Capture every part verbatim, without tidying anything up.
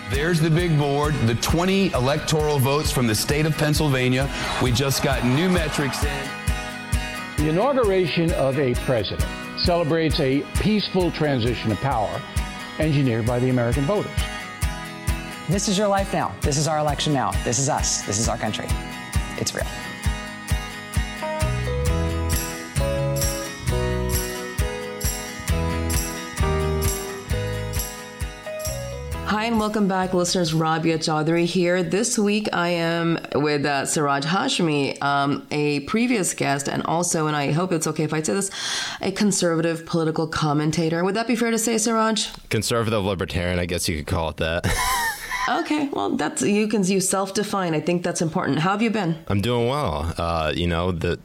There's the big board, the twenty electoral votes from the state of Pennsylvania. We just got new metrics in. The inauguration of a president celebrates a peaceful transition of power engineered by the American voters. This is your life now. This is our election now. This is us. This is our country. It's real. Hi and welcome back, listeners. Rabia Chaudhry here. This week I am with uh, Siraj Hashmi, um, a previous guest, and also, and I hope it's okay if I say this, a conservative political commentator. Would that be fair to say, Siraj? Conservative libertarian, I guess you could call it that. Okay, well, that's you can you self-define. I think that's important. How have you been? I'm doing well. Uh, you know, the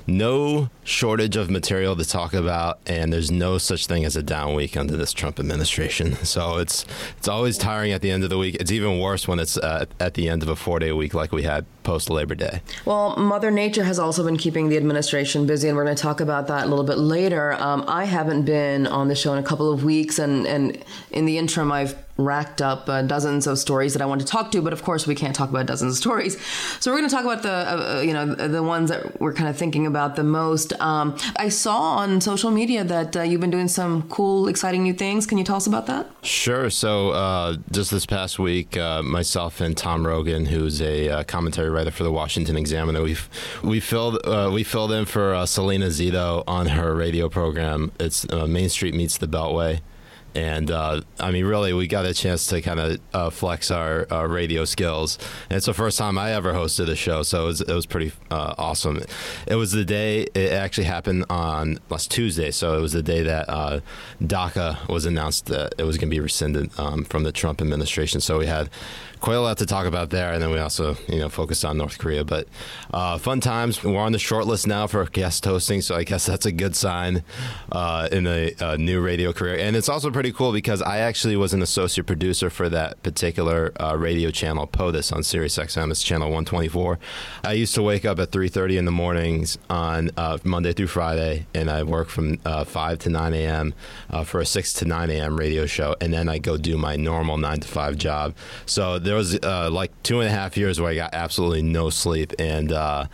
no shortage of material to talk about, and there's no such thing as a down week under this Trump administration. So it's it's always tiring at the end of the week. It's even worse when it's uh, at the end of a four-day week like we had post Labor Day. Well, Mother Nature has also been keeping the administration busy, and we're going to talk about that a little bit later. Um, I haven't been on the show in a couple of weeks, and, and in the interim, I've racked up uh, dozens of stories that I want to talk to, but of course we can't talk about dozens of stories. So we're going to talk about the, uh, you know, the ones that we're kind of thinking about the most. Um, I saw on social media that uh, you've been doing some cool, exciting new things. Can you tell us about that? Sure. So uh, just this past week, uh, myself and Tom Rogan, who's a uh, commentary writer for the Washington Examiner, we we filled uh, we filled in for uh, Selena Zito on her radio program. It's uh, Main Street Meets the Beltway. And, uh, I mean, really, we got a chance to kind of uh, flex our uh, radio skills. And it's the first time I ever hosted a show, so it was, it was pretty uh, awesome. It was the day, it actually happened on last Tuesday, so it was the day that uh, DACA was announced that it was going to be rescinded um, from the Trump administration. So we had quite a lot to talk about there, and then we also, you know, focused on North Korea. But uh, fun times. We're on the short list now for guest hosting, so I guess that's a good sign uh, in a, a new radio career. And it's also pretty cool because I actually was an associate producer for that particular uh, radio channel, POTUS, on Sirius X M. It's channel one twenty-four. I used to wake up at three thirty in the mornings on uh, Monday through Friday, and I work from uh, five to nine a.m. Uh, for a six to nine a.m. radio show, and then I go do my normal nine to five job. So there was uh, like two and a half years where I got absolutely no sleep, and uh,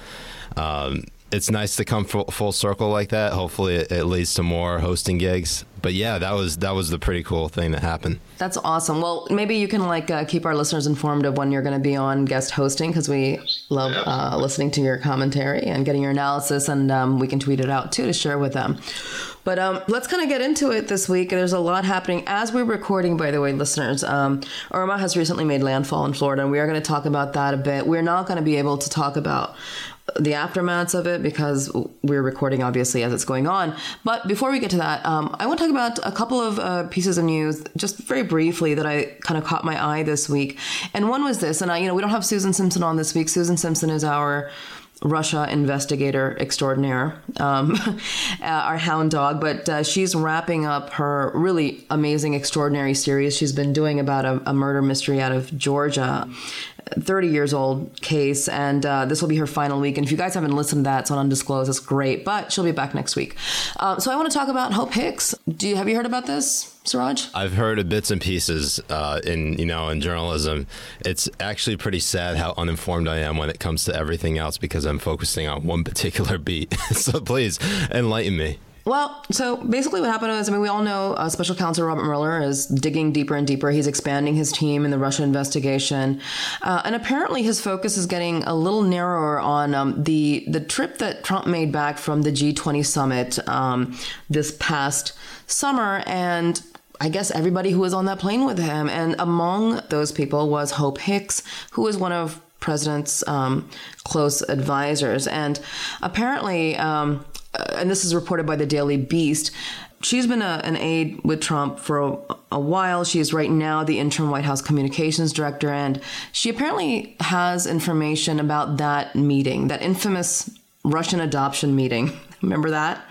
um, it's nice to come full, full circle like that. Hopefully it, it leads to more hosting gigs. But yeah, that was that was the pretty cool thing that happened. That's awesome. Well, maybe you can like uh, keep our listeners informed of when you're going to be on guest hosting, because we love uh, listening to your commentary and getting your analysis, and um, we can tweet it out too to share with them. But um, let's kind of get into it this week. There's a lot happening as we're recording, by the way, listeners. Um, Irma has recently made landfall in Florida, and we are going to talk about that a bit. We're not going to be able to talk about the aftermaths of it because we're recording, obviously, as it's going on. But before we get to that, um, I want to talk about a couple of uh, pieces of news, just very briefly, that I kind of caught my eye this week. And one was this, and I, you know, we don't have Susan Simpson on this week. Susan Simpson is our Russia investigator extraordinaire, um, our hound dog, but uh, she's wrapping up her really amazing, extraordinary series she's been doing about a, a murder mystery out of Georgia, thirty years old case, and uh, this will be her final week. And if you guys haven't listened to that, it's on Undisclosed. It's great, but she'll be back next week. Um, so I want to talk about Hope Hicks. Do you have you heard about this, Siraj? I've heard of bits and pieces uh, in you know in journalism. It's actually pretty sad how uninformed I am when it comes to everything else because I'm focusing on one particular beat. So please enlighten me. Well, so basically what happened is, I mean, we all know uh, Special Counsel Robert Mueller is digging deeper and deeper. He's expanding his team in the Russia investigation. Uh, and apparently his focus is getting a little narrower on um, the the trip that Trump made back from the G twenty summit um, this past summer. And I guess everybody who was on that plane with him. And among those people was Hope Hicks, who was one of President's um, close advisors. And apparently, um, and this is reported by the Daily Beast, she's been a, an aide with Trump for a, a while. She is right now the interim White House communications director, and she apparently has information about that meeting, that infamous Russian adoption meeting. Remember that?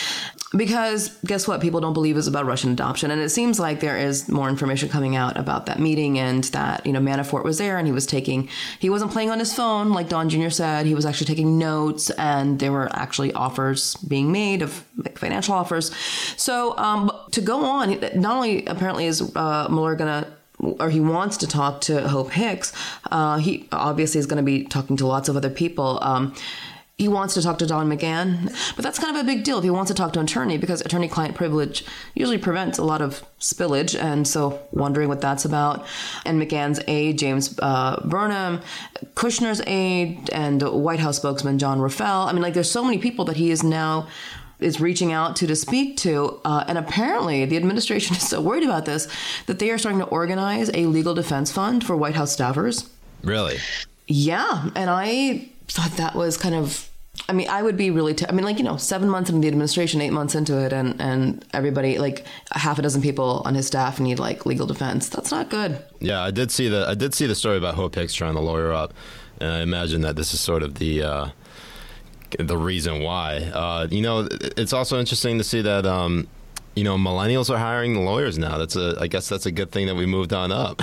Because guess what? People don't believe it's about Russian adoption. And it seems like there is more information coming out about that meeting, and that, you know, Manafort was there and he was taking, he wasn't playing on his phone like Don Junior said. He was actually taking notes, and there were actually offers being made of like, financial offers. So um, to go on, not only apparently is uh, Mueller going to or he wants to talk to Hope Hicks. Uh, he obviously is going to be talking to lots of other people. Um, he wants to talk to Don McGahn, but that's kind of a big deal if he wants to talk to an attorney, because attorney-client privilege usually prevents a lot of spillage, and so wondering what that's about. And McGahn's aide, James uh, Burnham, Kushner's aide, and White House spokesman John Rafael. I mean, like, there's so many people that he is now is reaching out to to speak to. Uh, and apparently the administration is so worried about this that they are starting to organize a legal defense fund for White House staffers. Really? Yeah. And I thought that was kind of, I mean, I would be really, t- I mean, like, you know, seven months into the administration, eight months into it, and, and everybody, like a half a dozen people on his staff need like legal defense. That's not good. Yeah, I did see the, I did see the story about Hope Hicks trying to lawyer up. And I imagine that this is sort of the, uh, the reason why. Uh, you know, it's also interesting to see that, um, you know, millennials are hiring lawyers now. That's a, I guess that's a good thing that we moved on up.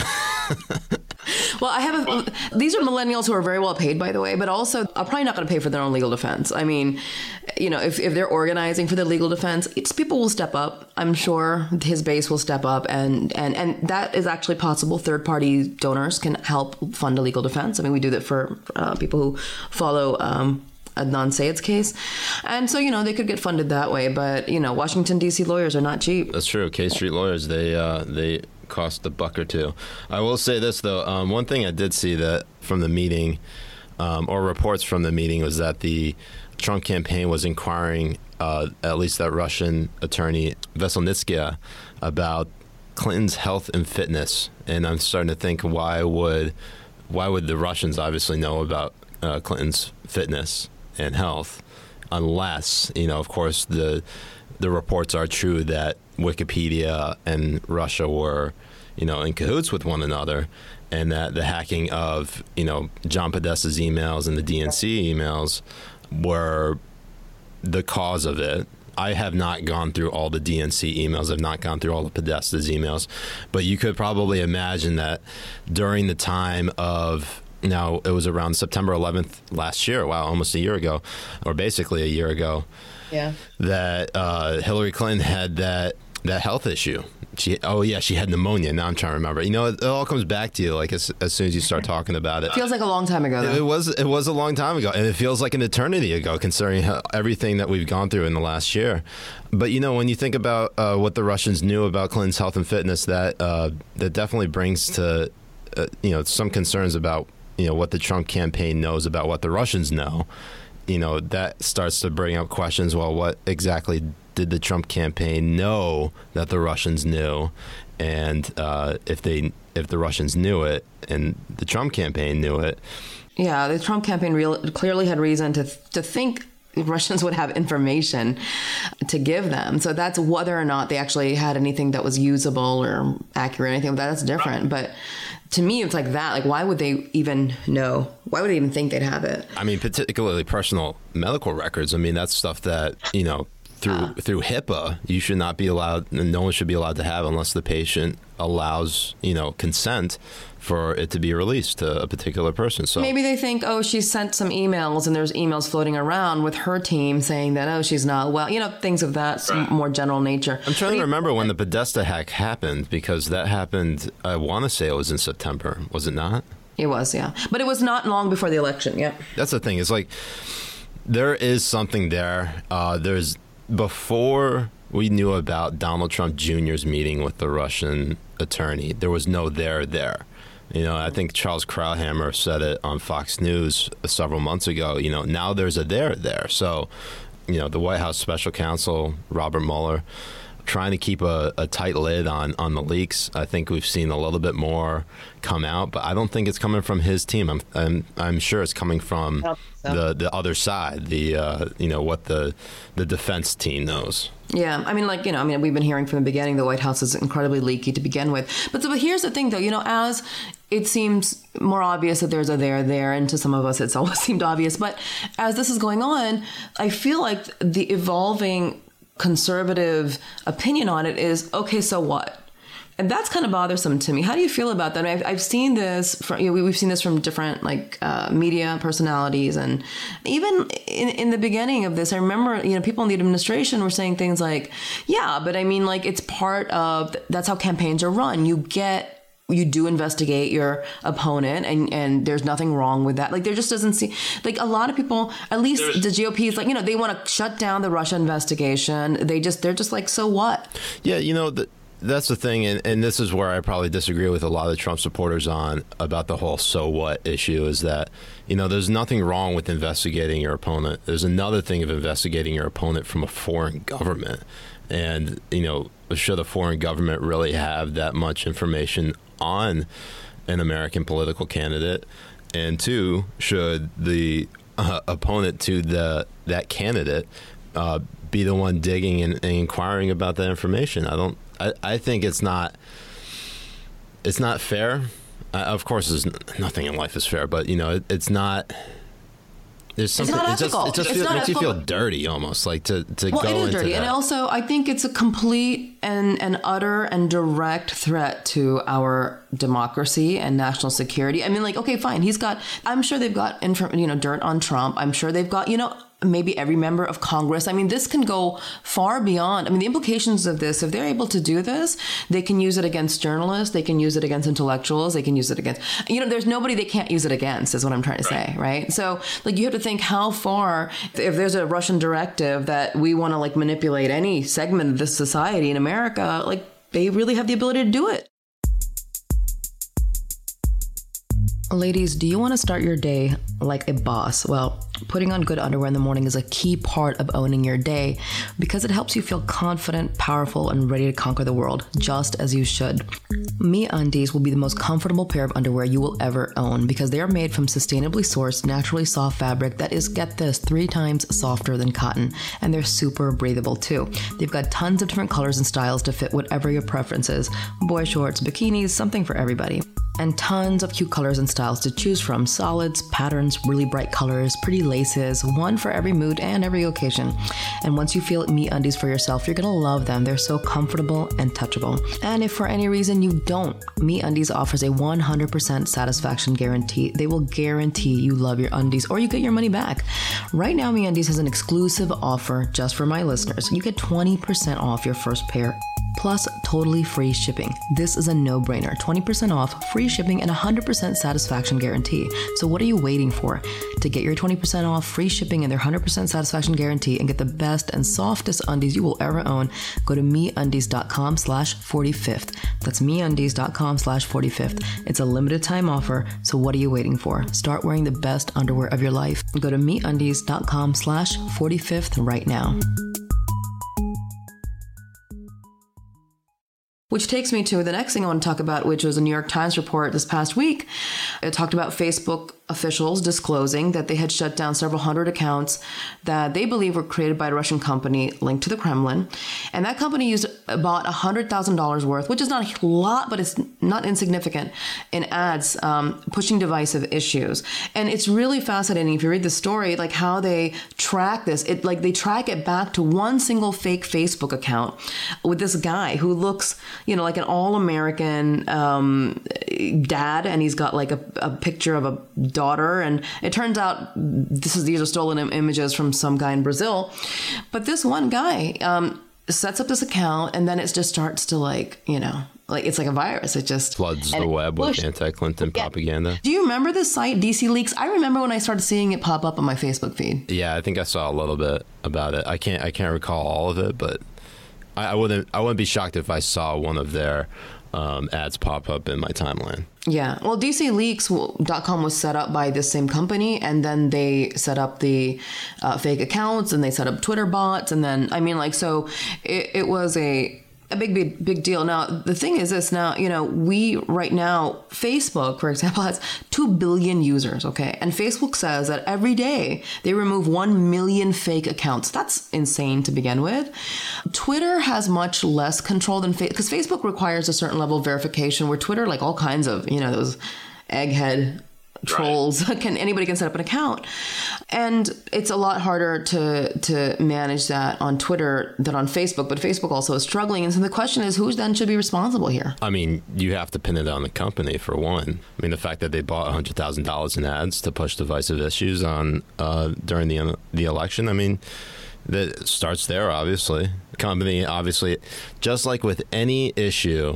Well, I have a, these are millennials who are very well paid, by the way, but also are probably not going to pay for their own legal defense. I mean, you know, if, if they're organizing for the legal defense, it's people will step up. I'm sure his base will step up, and, and, and that is actually possible. Third party donors can help fund a legal defense. I mean, we do that for uh, people who follow um, Adnan Syed's case. And so, you know, they could get funded that way. But, you know, Washington, D C lawyers are not cheap. That's true. K Street lawyers, they uh, they cost a buck or two. I will say this, though. Um, one thing I did see that from the meeting, um, or reports from the meeting, was that the Trump campaign was inquiring, uh, at least that Russian attorney Veselnitskaya, about Clinton's health and fitness. And I'm starting to think, why would why would the Russians obviously know about uh, Clinton's fitness and health, unless, you know, of course, the the reports are true that Wikipedia and Russia were, you know, in cahoots with one another, and that the hacking of, you know, John Podesta's emails and the D N C emails were the cause of it. I have not gone through all the D N C emails. I've not gone through all the Podesta's emails, but you could probably imagine that during the time of, now, it was around September eleventh last year, wow, almost a year ago, or basically a year ago, yeah, that uh, Hillary Clinton had that that health issue. She, oh, yeah, she had pneumonia. Now I'm trying to remember. You know, it, it all comes back to you, like, as, as soon as you start talking about it. Feels like a long time ago, though. It, it was it was a long time ago, and it feels like an eternity ago, considering how, everything that we've gone through in the last year. But, you know, when you think about uh, what the Russians knew about Clinton's health and fitness, that uh, that definitely brings to, uh, you know, some concerns about, you know, what the Trump campaign knows about what the Russians know. You know, that starts to bring up questions. Well, what exactly did the Trump campaign know that the Russians knew? And uh, if they, if the Russians knew it and the Trump campaign knew it. Yeah, the Trump campaign real, clearly had reason to to think the Russians would have information to give them. So that's whether or not they actually had anything that was usable or accurate, anything like that. That's different. But to me, it's like that. Like, why would they even know? Why would they even think they'd have it? I mean, particularly personal medical records. I mean, that's stuff that, you know, through uh, through HIPAA, you should not be allowed, no one should be allowed to have unless the patient allows, you know, consent for it to be released to a particular person. So maybe they think, oh, she sent some emails, and there's emails floating around with her team saying that, oh, she's not well, you know, things of that right. more general nature. I'm trying but to remember when the Podesta hack happened, because that happened, I want to say it was in September, was it not? It was, yeah. But it was not long before the election, yeah. That's the thing. It's like, there is something there. Uh, there's, before we knew about Donald Trump Junior's meeting with the Russian attorney, there was no there there. You know, I think Charles Krauthammer said it on Fox News several months ago. You know, now there's a there there. So, you know, the White House special counsel, Robert Mueller, trying to keep a, a tight lid on, on the leaks. I think we've seen a little bit more come out, but I don't think it's coming from his team. I'm I'm, I'm sure it's coming from so. the, the other side, the uh, you know, what the the defense team knows. Yeah, I mean, like, you know, I mean, we've been hearing from the beginning the White House is incredibly leaky to begin with. But, so, but here's the thing, though, you know, as it seems more obvious that there's a there there, and to some of us it's always seemed obvious. But as this is going on, I feel like the evolving conservative opinion on it is, okay, so what? And that's kind of bothersome to me. How do you feel about that? I've, I've seen this from, you know, we've seen this from different like uh, media personalities, and even in, in the beginning of this, I remember, you know, people in the administration were saying things like, "Yeah, but I mean, like, it's part of that's how campaigns are run. You get you do investigate your opponent, and, and there's nothing wrong with that. Like, there just doesn't seem like a lot of people, at least there's, the G O P is like, you know, they want to shut down the Russia investigation. They just, they're just like, so what? Yeah, you know, the, that's the thing. And, and this is where I probably disagree with a lot of Trump supporters on about the whole so what issue, is that, you know, there's nothing wrong with investigating your opponent. There's another thing of investigating your opponent from a foreign government. And, you know, should a foreign government really have that much information on an American political candidate? And two, should the uh, opponent to the that candidate uh, be the one digging and, and inquiring about that information? I don't. I, I think it's not. It's not fair. Uh, of course, there's nothing in life is fair, but you know, it, it's not. There's something. It's not it just, ethical. it just It's feel, not makes you ethical. feel dirty, almost like to to Well, go it is into dirty. that. And also, I think it's a complete and an utter and direct threat to our democracy and national security. I mean, like, okay, fine. He's got, I'm sure they've got, inf- you know, dirt on Trump. I'm sure they've got, you know, maybe every member of Congress. I mean, this can go far beyond. I mean, the implications of this, if they're able to do this, they can use it against journalists. They can use it against intellectuals. They can use it against, you know, there's nobody they can't use it against, is what I'm trying to say, right? So, like, you have to think how far, if there's a Russian directive that we want to, like, manipulate any segment of this society in America, like, they really have the ability to do it. Ladies, do you want to start your day like a boss? Well, putting on good underwear in the morning is a key part of owning your day because it helps you feel confident, powerful, and ready to conquer the world, just as you should. MeUndies will be the most comfortable pair of underwear you will ever own because they are made from sustainably sourced, naturally soft fabric that is, get this, three times softer than cotton, and they're super breathable too. They've got tons of different colors and styles to fit whatever your preference is. Boy shorts, bikinis, something for everybody. And tons of cute colors and styles to choose from. Solids, patterns, really bright colors, pretty laces, one for every mood and every occasion. And once you feel MeUndies for yourself, you're gonna love them. They're so comfortable and touchable. And if for any reason you don't, MeUndies offers a one hundred percent satisfaction guarantee. They will guarantee you love your undies or you get your money back. Right now, MeUndies has an exclusive offer just for my listeners. You get twenty percent off your first pair, plus totally free shipping. This is a no-brainer. twenty percent off, free shipping, and one hundred percent satisfaction guarantee. So what are you waiting for? To get your twenty percent off, free shipping, and their one hundred percent satisfaction guarantee and get the best and softest undies you will ever own, go to MeUndies.com slash 45th. That's MeUndies.com slash 45th. It's a limited time offer, so what are you waiting for? Start wearing the best underwear of your life. Go to MeUndies.com slash 45th right now. Which takes me to the next thing I want to talk about, which was a New York Times report this past week. It talked about Facebook officials disclosing that they had shut down several hundred accounts that they believe were created by a Russian company linked to the Kremlin. And that company used about one hundred thousand dollars worth, which is not a lot, but it's not insignificant, in ads um, pushing divisive issues. And it's really fascinating if you read the story, like how they track this. It like they track it back to one single fake Facebook account with this guy who looks, you know, like an all-American um, dad, and he's got like a, a picture of a daughter, and it turns out this is these are stolen im- images from some guy in Brazil. But this one guy um, sets up this account, and then it just starts to, like, you know, like it's like a virus. It just floods the web with anti-Clinton yeah. propaganda. Do you remember this site, D C Leaks? I remember when I started seeing it pop up on my Facebook feed. Yeah, I think I saw a little bit about it. I can't I can't recall all of it, but I, I wouldn't I wouldn't be shocked if I saw one of their um, ads pop up in my timeline. Yeah. Well, D C Leaks dot com was set up by this same company, and then they set up the uh, fake accounts, and they set up Twitter bots, and then, I mean, like, so it, it was a a big, big, big deal. Now, the thing is this now, you know, we right now, Facebook, for example, has two billion users, okay? And Facebook says that every day they remove one million fake accounts. That's insane to begin with. Twitter has much less control than Facebook, because Facebook requires a certain level of verification, where Twitter, like all kinds of, you know, those egghead trolls, right. can anybody can set up an account, and it's a lot harder to to manage that on Twitter than on Facebook. But Facebook also is struggling, and so the question is, who then should be responsible here? I mean, you have to pin it on the company for one. I mean, the fact that they bought one hundred thousand dollars in ads to push divisive issues on uh, during the the election. I mean, that starts there. Obviously, the company obviously, just like with any issue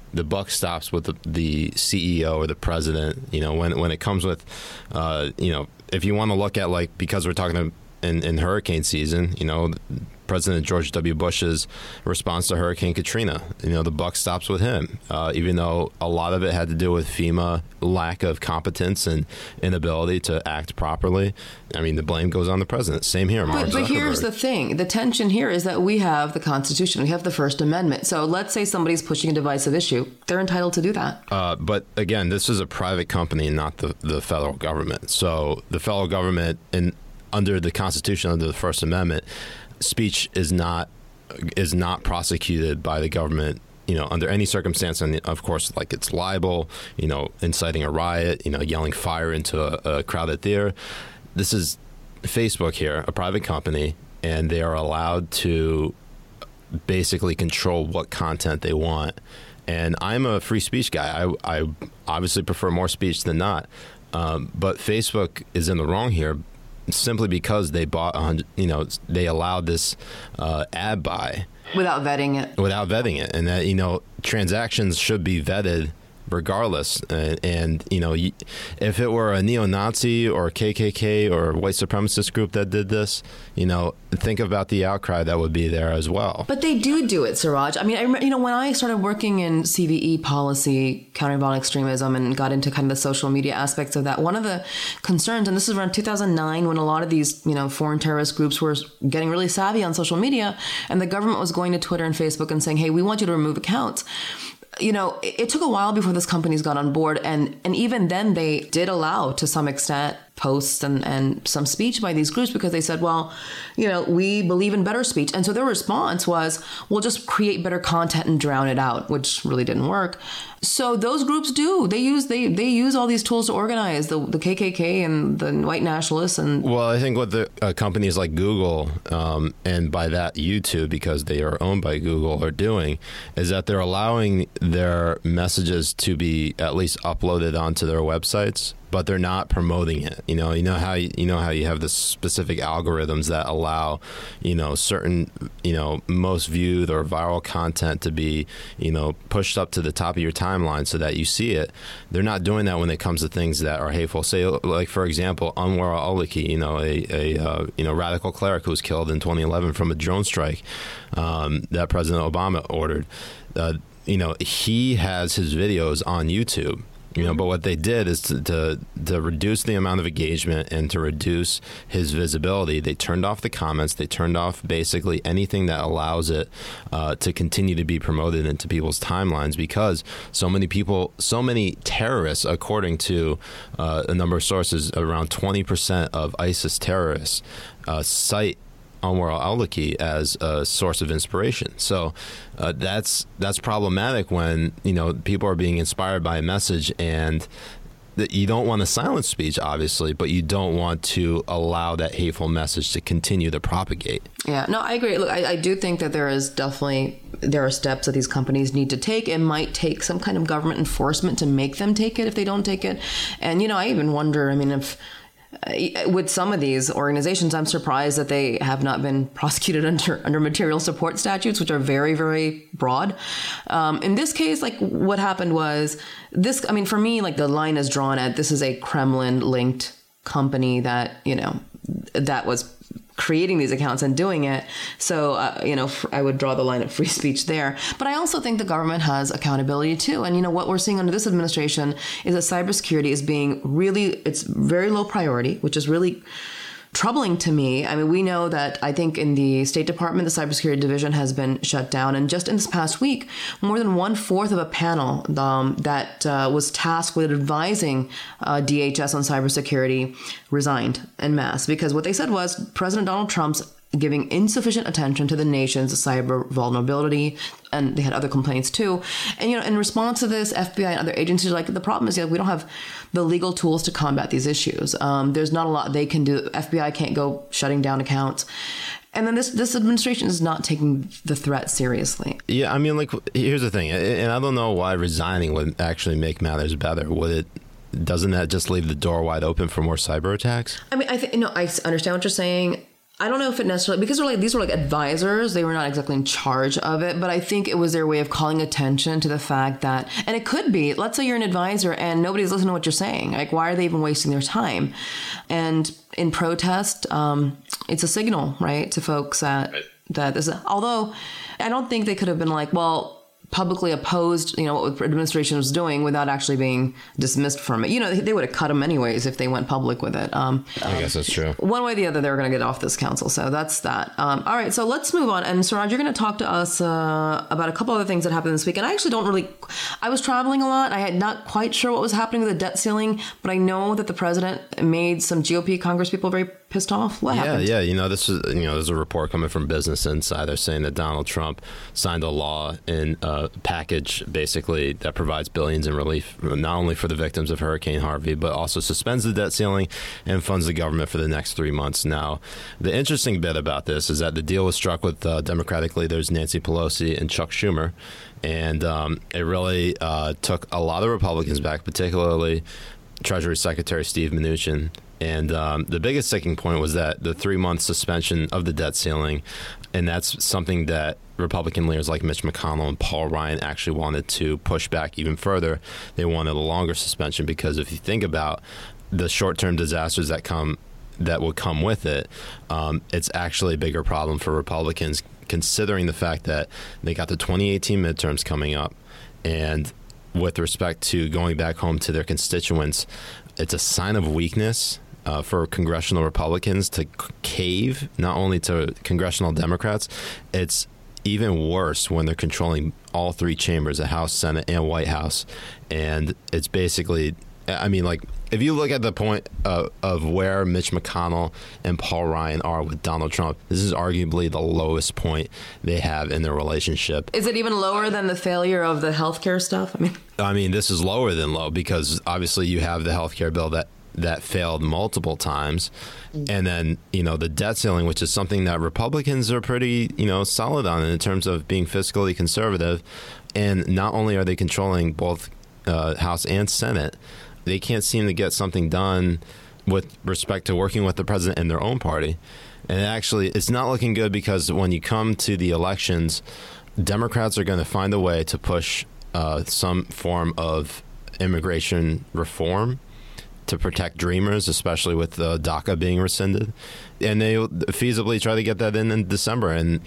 the buck stops with the, the C E O or the president. You know, when when it comes with, uh, you know, if you want to look at, like, because we're talking in, in hurricane season, you know, President George W. Bush's response to Hurricane Katrina, you know, the buck stops with him, uh, even though a lot of it had to do with FEMA lack of competence and inability to act properly. I mean, the blame goes on the president. Same here, Mark But, but here's the thing. The tension here is that we have the Constitution. We have the First Amendment. So let's say somebody's pushing a divisive issue. They're entitled to do that. Uh, but again, this is a private company, not the, the federal government. So the federal government, in under the Constitution, under the First Amendment, speech is not is not prosecuted by the government, you know, under any circumstance. And of course, like, it's libel, you know, inciting a riot, you know, yelling fire into a, a crowded theater. This is Facebook here, a private company, and they are allowed to basically control what content they want. And I'm a free speech guy. I, I obviously prefer more speech than not. Um, but Facebook is in the wrong here, simply because they bought, a hundred, you know, they allowed this uh, ad buy without vetting it. Without vetting it, and that, you know, transactions should be vetted regardless. And, and you know, if it were a neo-Nazi or a K K K or a white supremacist group that did this, you know, think about the outcry that would be there as well. But they do do it, Siraj. I mean, I remember, you know, when I started working in C V E policy, countering violent extremism, and got into kind of the social media aspects of that, one of the concerns, and this is around two thousand nine, when a lot of these, you know, foreign terrorist groups were getting really savvy on social media, and the government was going to Twitter and Facebook and saying, hey, we want you to remove accounts. You know, it, it took a while before those companies got on board. And, and even then, they did allow, to some extent, posts and, and some speech by these groups, because they said, well, you know, we believe in better speech. And so their response was, we'll just create better content and drown it out, which really didn't work. So those groups do. They use they they use all these tools to organize, the the K K K and the white nationalists. And well, I think what the uh, companies like Google, um, and by that YouTube, because they are owned by Google, are doing is that they're allowing their messages to be at least uploaded onto their websites, but they're not promoting it. You know, you know how you, you know how you have the specific algorithms that allow, you know, certain, you know, most viewed or viral content to be, you know, pushed up to the top of your timeline so that you see it. They're not doing that when it comes to things that are hateful. Say, like, for example, Anwar al-Awlaki, you know, a, a uh, you know radical cleric who was killed in twenty eleven from a drone strike um, that President Obama ordered. Uh, you know, he has his videos on YouTube. You know, but what they did is to, to to reduce the amount of engagement and to reduce his visibility. They turned off the comments. They turned off basically anything that allows it uh, to continue to be promoted into people's timelines, because so many people, so many terrorists, according to uh, a number of sources, around twenty percent of ISIS terrorists uh, cite Anwar al-Awlaki as a source of inspiration. So uh, that's that's problematic when, you know, people are being inspired by a message, and that you don't want to silence speech, obviously, but you don't want to allow that hateful message to continue to propagate. Yeah, no, I agree. Look, I, I do think that there is definitely, there are steps that these companies need to take. It might take some kind of government enforcement to make them take it if they don't take it. And, you know, I even wonder, I mean, if Uh, with some of these organizations, I'm surprised that they have not been prosecuted under under material support statutes, which are very, very broad. Um, in this case, like, what happened was this, I mean, for me, like, the line is drawn at, this is a Kremlin-linked company that, you know, that was creating these accounts and doing it. So, uh, you know, I would draw the line at free speech there. But I also think the government has accountability too. And, you know, what we're seeing under this administration is that cybersecurity is being really, it's very low priority, which is really troubling to me. I mean, we know that, I think, in the State Department, the cybersecurity division has been shut down. And just in this past week, more than one fourth of a panel um, that uh, was tasked with advising uh, D H S on cybersecurity resigned en masse, because what they said was President Donald Trump's giving insufficient attention to the nation's cyber vulnerability. And they had other complaints too. And, you know, in response to this, F B I and other agencies are like, the problem is, yeah, we don't have the legal tools to combat these issues. Um, there's not a lot they can do. F B I can't go shutting down accounts. And then this this administration is not taking the threat seriously. Yeah, I mean, like, here's the thing. And I don't know why resigning would actually make matters better. Would it? Doesn't that just leave the door wide open for more cyber attacks? I mean, I think, no, I understand what you're saying. I don't know if it necessarily, because they're like, these were like advisors, they were not exactly in charge of it, but I think it was their way of calling attention to the fact that, and it could be, let's say you're an advisor and nobody's listening to what you're saying. Like, why are they even wasting their time? And in protest, um, it's a signal, right, to folks that, right. that this, although I don't think they could have been like, well, publicly opposed, you know, what the administration was doing without actually being dismissed from it. You know, they, they would have cut them anyways if they went public with it. Um, I guess that's true. One way or the other, they were going to get off this council. So that's that. Um, all right. So let's move on. And Suraj, you're going to talk to us uh, about a couple other things that happened this week. And I actually don't really, I was traveling a lot. I had not quite sure what was happening with the debt ceiling, but I know that the president made some G O P Congress people very pissed off. What yeah, happened? Yeah, You know, this is, you know, there's a report coming from Business Insider saying that Donald Trump signed a law in a package basically that provides billions in relief, not only for the victims of Hurricane Harvey, but also suspends the debt ceiling and funds the government for the next three months. Now, the interesting bit about this is that the deal was struck with uh, Democratic leaders Nancy Pelosi and Chuck Schumer. And um, it really uh, took a lot of Republicans back, particularly Treasury Secretary Steve Mnuchin. And um, the biggest sticking point was that the three-month suspension of the debt ceiling, and that's something that Republican leaders like Mitch McConnell and Paul Ryan actually wanted to push back even further. They wanted a longer suspension because if you think about the short-term disasters that come that would come with it, um, it's actually a bigger problem for Republicans, considering the fact that they got the twenty eighteen midterms coming up, and with respect to going back home to their constituents, it's a sign of weakness Uh, for congressional Republicans to cave, not only to congressional Democrats. It's even worse when they're controlling all three chambers, the House, Senate, and White House. And it's basically, I mean, like, if you look at the point of, of where Mitch McConnell and Paul Ryan are with Donald Trump, this is arguably the lowest point they have in their relationship. Is it even lower than the failure of the healthcare stuff? I mean, I mean, this is lower than low because obviously you have the healthcare bill that that failed multiple times. And then, you know, the debt ceiling, which is something that Republicans are pretty, you know, solid on in terms of being fiscally conservative. And not only are they controlling both uh, House and Senate, they can't seem to get something done with respect to working with the president and their own party. And actually, it's not looking good because when you come to the elections, Democrats are going to find a way to push uh, some form of immigration reform to protect dreamers, especially with the DACA being rescinded. And they feasibly try to get that in in December. And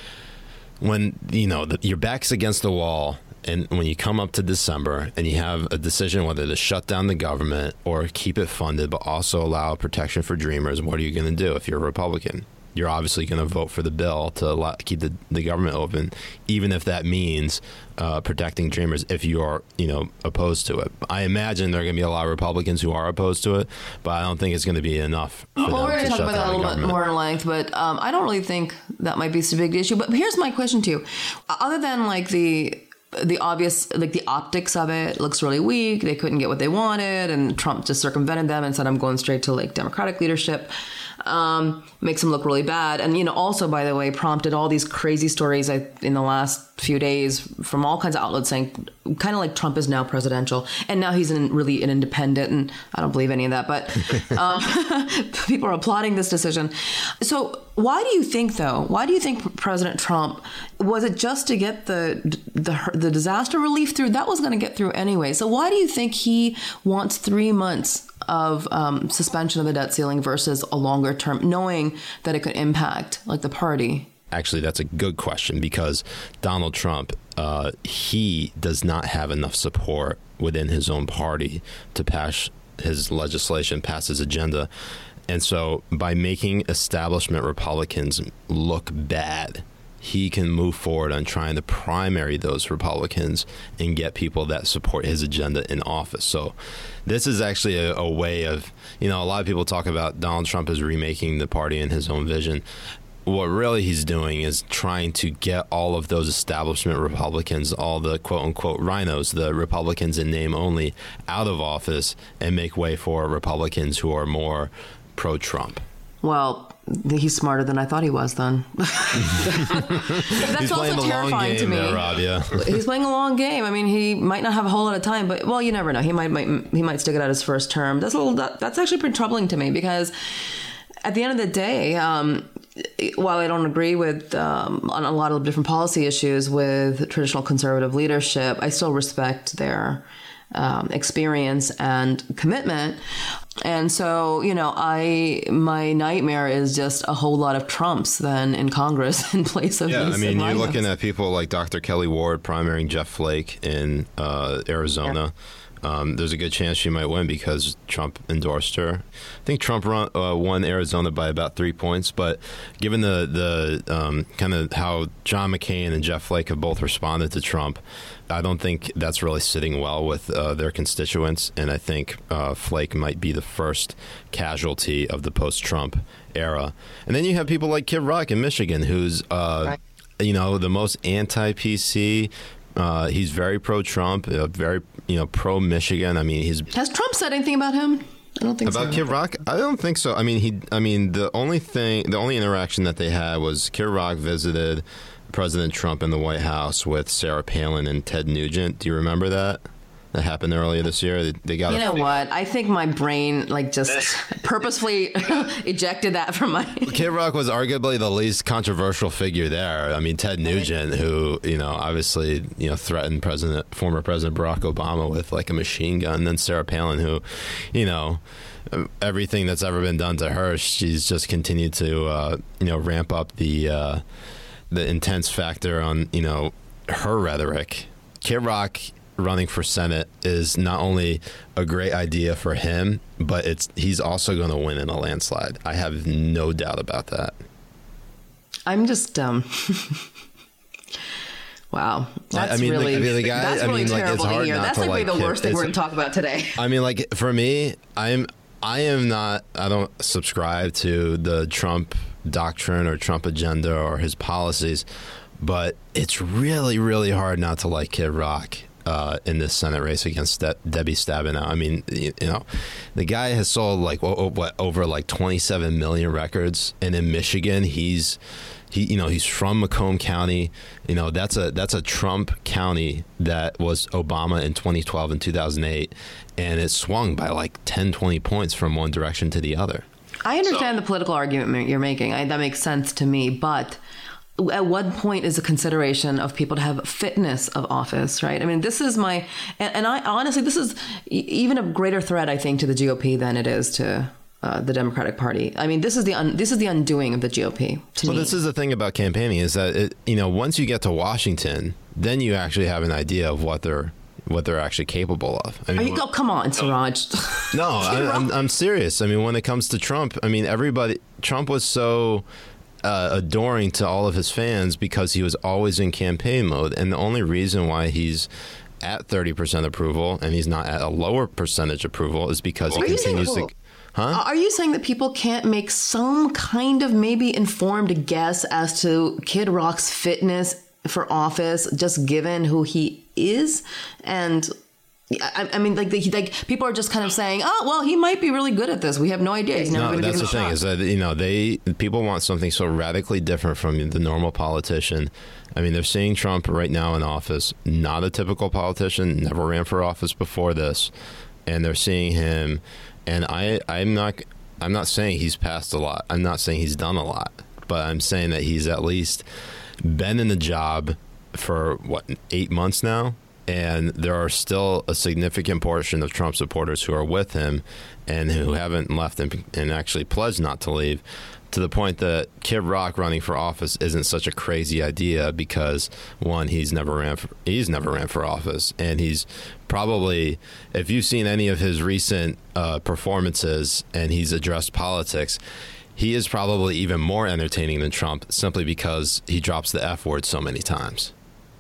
when, you know, the, your back's against the wall, and when you come up to December and you have a decision whether to shut down the government or keep it funded, but also allow protection for dreamers, what are you going to do if you're a Republican? You're obviously going to vote for the bill to allow, keep the, the government open, even if that means uh, protecting dreamers if you are, you know, opposed to it. I imagine there are going to be a lot of Republicans who are opposed to it, but I don't think it's going to be enough for well, them we're going to to talk shut about that a down the little bit government. more in length, but um, I don't really think that might be such a big issue. But here's my question to you. Other than like the the obvious, like the optics of it looks really weak. They couldn't get what they wanted, and Trump just circumvented them and said, I'm going straight to like Democratic leadership. Um, makes him look really bad. And, you know, also, by the way, prompted all these crazy stories I, in the last few days from all kinds of outlets saying kind of like Trump is now presidential and now he's an, really an independent. And I don't believe any of that. But um, people are applauding this decision. So why do you think, though, why do you think President Trump, was it just to get the the, the disaster relief through? That was going to get through anyway. So why do you think he wants three months of um, suspension of the debt ceiling versus a longer term, knowing that it could impact like the party? Actually, that's a good question because Donald Trump, uh, he does not have enough support within his own party to pass his legislation, pass his agenda. And so by making establishment Republicans look bad, he can move forward on trying to primary those Republicans and get people that support his agenda in office. So this is actually a, a way of, you know, a lot of people talk about Donald Trump as remaking the party in his own vision. What really he's doing is trying to get all of those establishment Republicans, all the quote unquote rhinos, the Republicans in name only, out of office and make way for Republicans who are more pro-Trump. Well, he's smarter than I thought he was then. That's he's also terrifying to me. There, Rob, yeah. He's playing a long game. I mean, he might not have a whole lot of time, but well, you never know. He might, might he might stick it out his first term. That's a little. That, that's actually pretty troubling to me because at the end of the day, um, while I don't agree with um, on a lot of different policy issues with traditional conservative leadership, I still respect their um, experience and commitment. And so, you know, I my nightmare is just a whole lot of Trumps then in Congress in place of yeah. these I mean, you're alignments. looking at people like Doctor Kelly Ward primarying Jeff Flake in uh, Arizona. Yeah. Um, there's a good chance she might win because Trump endorsed her. I think Trump run, uh, won Arizona by about three points, but given the the um, kind of how John McCain and Jeff Flake have both responded to Trump, I don't think that's really sitting well with uh, their constituents, and I think uh, Flake might be the first casualty of the post-Trump era. And then you have people like Kid Rock in Michigan, who's uh, right. you know the most anti-P C. Uh, he's very pro-Trump, uh, very you know pro-Michigan. I mean, he's has Trump said anything about him? I don't think about so. About Kid Rock, I don't think so. I mean, he. I mean, the only thing, the only interaction that they had was Kid Rock visited President Trump in the White House with Sarah Palin and Ted Nugent. Do you remember that? That happened earlier this year. They, they got. You know what? I think my brain like just purposefully ejected that from my. Kid Rock was arguably the least controversial figure there. I mean, Ted Nugent, who you know obviously you know threatened President, former President Barack Obama with like a machine gun. And then Sarah Palin, who, you know, everything that's ever been done to her, she's just continued to uh, you know ramp up the uh, the intense factor on you know her rhetoric. Kid Rock running for Senate is not only a great idea for him, but it's he's also going to win in a landslide. I have no doubt about that. I'm just um wow. That's I mean, really, the, the guy, that's I really mean, like, terrible it's hard to hear. not That's to like, like the him. worst thing It's, we're going to talk about today. I mean, like for me, I'm I am not. I don't subscribe to the Trump doctrine or Trump agenda or his policies, but it's really, really hard not to like Kid Rock. Uh, in this Senate race against De- Debbie Stabenow. I mean, you, you know, the guy has sold like what, what over like twenty-seven million records, and in Michigan, he's he, you know, he's from Macomb County. You know, that's a that's a Trump county that was Obama in twenty twelve and two thousand eight, and it swung by like ten, twenty points from one direction to the other. I understand so, the political argument you're making. I, that makes sense to me, but at what point is a consideration of people to have fitness of office, right? I mean, this is my, and, and I honestly, this is even a greater threat, I think, to the G O P than it is to uh, the Democratic Party. I mean, this is the un, this is the undoing of the G O P. To well, me. This is the thing about campaigning is that it, you know once you get to Washington, then you actually have an idea of what they're what they're actually capable of. I mean, Are you, oh, come on, Siraj. No, I, I'm I'm serious. I mean, when it comes to Trump, I mean, everybody, Trump was so. Uh, adoring to all of his fans because he was always in campaign mode. And the only reason why he's at thirty percent approval and he's not at a lower percentage approval is because he Are continues saying, to... Huh? Are you saying that people can't make some kind of maybe informed guess as to Kid Rock's fitness for office just given who he is? And... I, I mean, like, the, like people are just kind of saying, "Oh, well, he might be really good at this. We have no idea. He's never no, been that's given the a thing shot." Is that you know they people want something so radically different from the normal politician. I mean, they're seeing Trump right now in office, not a typical politician, never ran for office before this, and they're seeing him. And I, I'm not, I'm not saying he's passed a lot. I'm not saying he's done a lot, but I'm saying that he's at least been in the job for what eight months now. And there are still a significant portion of Trump supporters who are with him and who haven't left him and actually pledged not to leave, to the point that Kid Rock running for office isn't such a crazy idea because, one, he's never ran for, he's never ran for office. And he's probably, if you've seen any of his recent uh, performances and he's addressed politics, he is probably even more entertaining than Trump simply because he drops the F word so many times.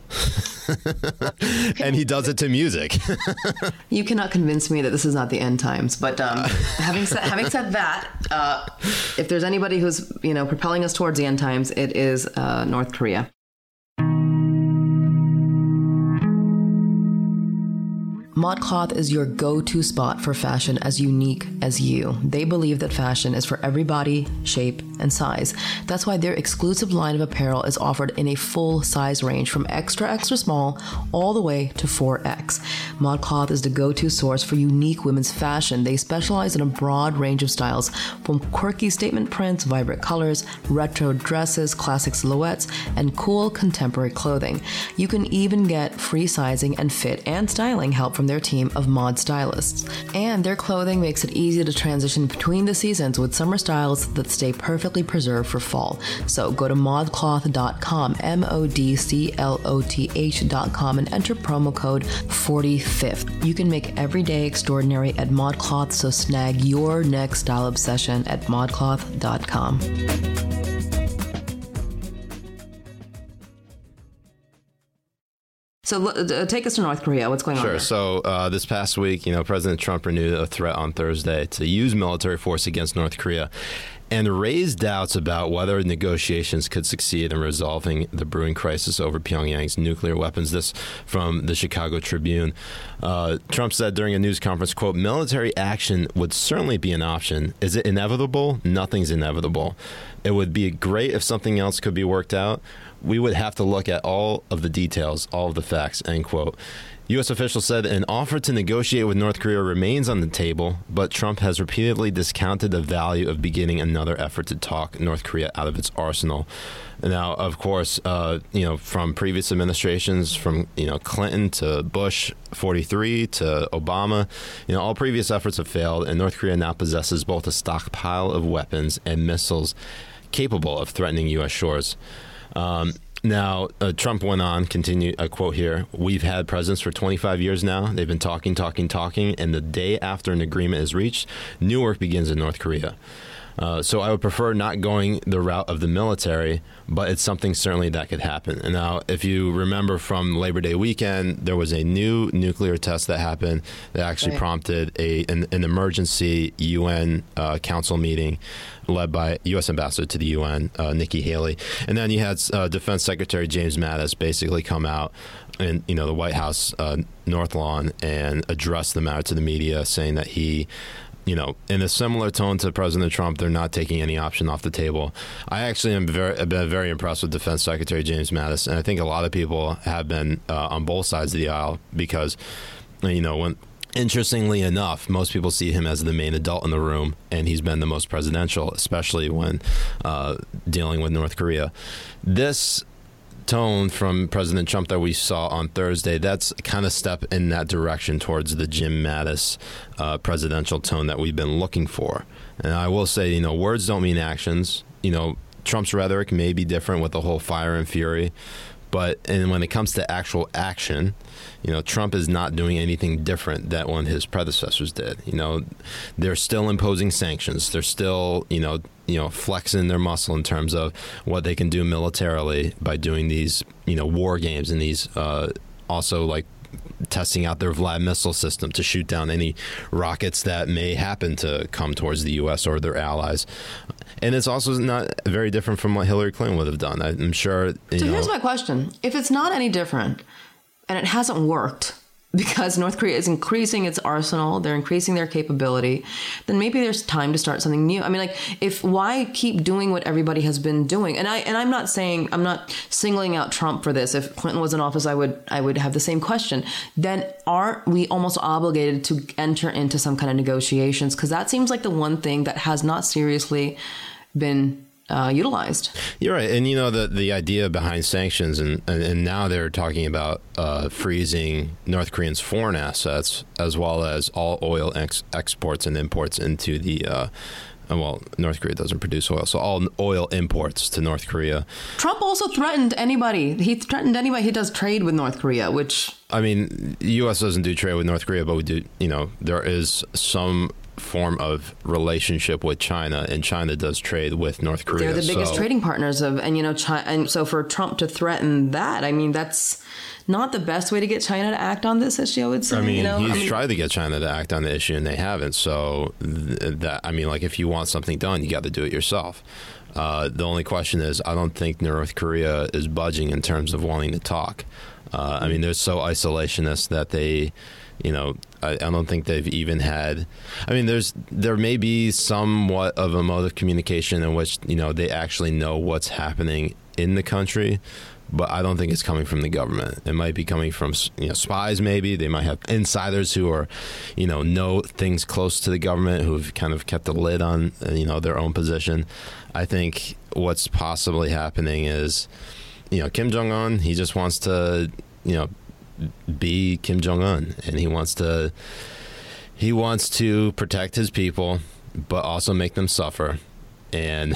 And he does it to music. You cannot convince me that this is not the end times. But um, having said having said that, uh, if there's anybody who's you know propelling us towards the end times, it is uh, North ModCloth is your go-to spot for fashion as unique as you. They believe that fashion is for every body, shape, and size. That's why their exclusive line of apparel is offered in a full size range from extra, extra small all the way to four X. ModCloth is the go-to source for unique women's fashion. They specialize in a broad range of styles, from quirky statement prints, vibrant colors, retro dresses, classic silhouettes, and cool contemporary clothing. You can even get free sizing and fit and styling help from their team of mod stylists. And their clothing makes it easy to transition between the seasons with summer styles that stay perfectly preserved for fall. So go to modcloth dot com, M O D C L O T H dot com, and enter promo code forty-fifth. You can make every day extraordinary at ModCloth, so snag your next style obsession at modcloth dot com. So uh, take us to North Korea. What's going on Sure. there? So uh, this past week, you know, President Trump renewed a threat on Thursday to use military force against North Korea and raised doubts about whether negotiations could succeed in resolving the brewing crisis over Pyongyang's nuclear weapons. This from the Chicago Tribune. Uh, Trump said during a news conference, quote, military action would certainly be an option. Is it inevitable? Nothing's inevitable. It would be great if something else could be worked out. We would have to look at all of the details, all of the facts, end quote. U S officials said an offer to negotiate with North Korea remains on the table, but Trump has repeatedly discounted the value of beginning another effort to talk North Korea out of its arsenal. Now, of course, uh, you know, from previous administrations, from, you know, Clinton to Bush forty-three to Obama, you know, all previous efforts have failed, and North Korea now possesses both a stockpile of weapons and missiles capable of threatening U S shores. Um, now, uh, Trump went on, continue a quote here, we've had presidents for twenty-five years now. They've been talking, talking, talking, and the day after an agreement is reached, new work begins in North Korea. Uh, so I would prefer not going the route of the military, but it's something certainly that could happen. And now, if you remember from Labor Day weekend, there was a new nuclear test that happened that actually right. prompted a an, an emergency U N uh, council meeting led by U S Ambassador to the U N, uh, Nikki Haley. And then you had uh, Defense Secretary James Mattis basically come out in, you know, the White House uh, North Lawn and address the matter to the media, saying that he, you know, in a similar tone to President Trump, they're not taking any option off the table. I actually am very, have been very impressed with Defense Secretary James Mattis, and I think a lot of people have been uh, on both sides of the aisle because, you know, when interestingly enough, most people see him as the main adult in the room, and he's been the most presidential, especially when uh, dealing with North Korea. This tone from President Trump that we saw on Thursday, that's kind of step in that direction towards the Jim Mattis uh, presidential tone that we've been looking for. And I will say, you know, words don't mean actions. You know, Trump's rhetoric may be different with the whole fire and fury, but and when it comes to actual action, you know, Trump is not doing anything different than what his predecessors did. You know, they're still imposing sanctions. They're still, you know, you know, flexing their muscle in terms of what they can do militarily by doing these, you know, war games and these uh, also like testing out their Vlad missile system to shoot down any rockets that may happen to come towards the U S or their allies. And it's also not very different from what Hillary Clinton would have done. I'm sure. You so know, here's my question. If it's not any different and it hasn't worked because North Korea is increasing its arsenal, they're increasing their capability, then maybe there's time to start something new. I mean, like, if why keep doing what everybody has been doing? And I and I'm not saying I'm not singling out Trump for this. If Clinton was in office, I would I would have the same question. Then aren't we almost obligated to enter into some kind of negotiations? Because that seems like the one thing that has not seriously been Uh, utilized. You're right. And, you know, the, the idea behind sanctions, and, and, and now they're talking about uh, freezing North Koreans' foreign assets, as well as all oil ex- exports and imports into the, uh, well, North Korea doesn't produce oil, so all oil imports to North Korea. Trump also threatened anybody. He threatened anybody who does trade with North Korea, which... I mean, the U S doesn't do trade with North Korea, but we do, you know, there is some form of relationship with China, and China does trade with North Korea. They're the biggest so. trading partners of, and you know, China, and so for Trump to threaten that, I mean, that's not the best way to get China to act on this issue, I would say. I mean, you know? he's I mean, tried to get China to act on the issue, and they haven't. So th- that, I mean, like, if you want something done, you got to do it yourself. Uh, the only question is, I don't think North Korea is budging in terms of wanting to talk. Uh, I mean, they're so isolationist that they you know, I, I don't think they've even had. I mean, there's there may be somewhat of a mode of communication in which, you know, they actually know what's happening in the country, but I don't think it's coming from the government. It might be coming from, you know, spies. Maybe they might have insiders who are, you know, know things close to the government, who've kind of kept a lid on, you know, their own position. I think what's possibly happening is, you know, Kim Jong-un, he just wants to, you know, be Kim Jong-un, and he wants to he wants to protect his people, but also make them suffer. And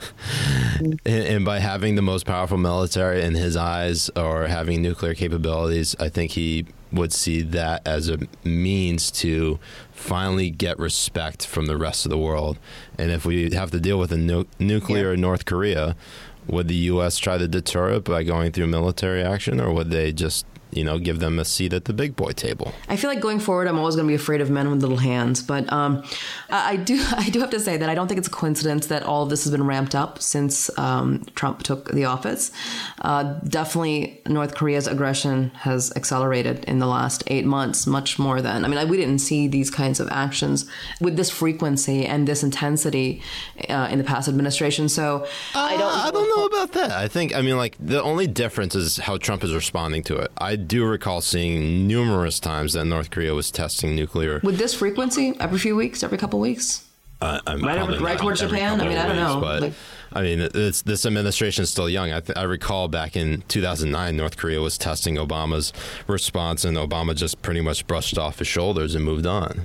and by having the most powerful military in his eyes, or having nuclear capabilities, I think he would see that as a means to finally get respect from the rest of the world. And if we have to deal with a nu- nuclear yeah. North Korea, would the U S try to deter it by going through military action, or would they just, you know, give them a seat at the big boy table? I feel like going forward, I'm always going to be afraid of men with little hands. But um, I do I do have to say that I don't think it's a coincidence that all of this has been ramped up since um, Trump took the office. Uh, definitely North Korea's aggression has accelerated in the last eight months, much more than, I mean, we didn't see these kinds of actions with this frequency and this intensity uh, in the past administration. So uh, I don't I don't know about that. I think, I mean, like, the only difference is how Trump is responding to it. I do recall seeing numerous times that North Korea was testing nuclear. With this frequency, every few weeks, every couple weeks? Uh, I'm right over, right towards Japan? I mean, I don't know. But, like, I mean, it's, this administration is still young. I, th- I recall back in two thousand nine, North Korea was testing Obama's response, and Obama just pretty much brushed off his shoulders and moved on.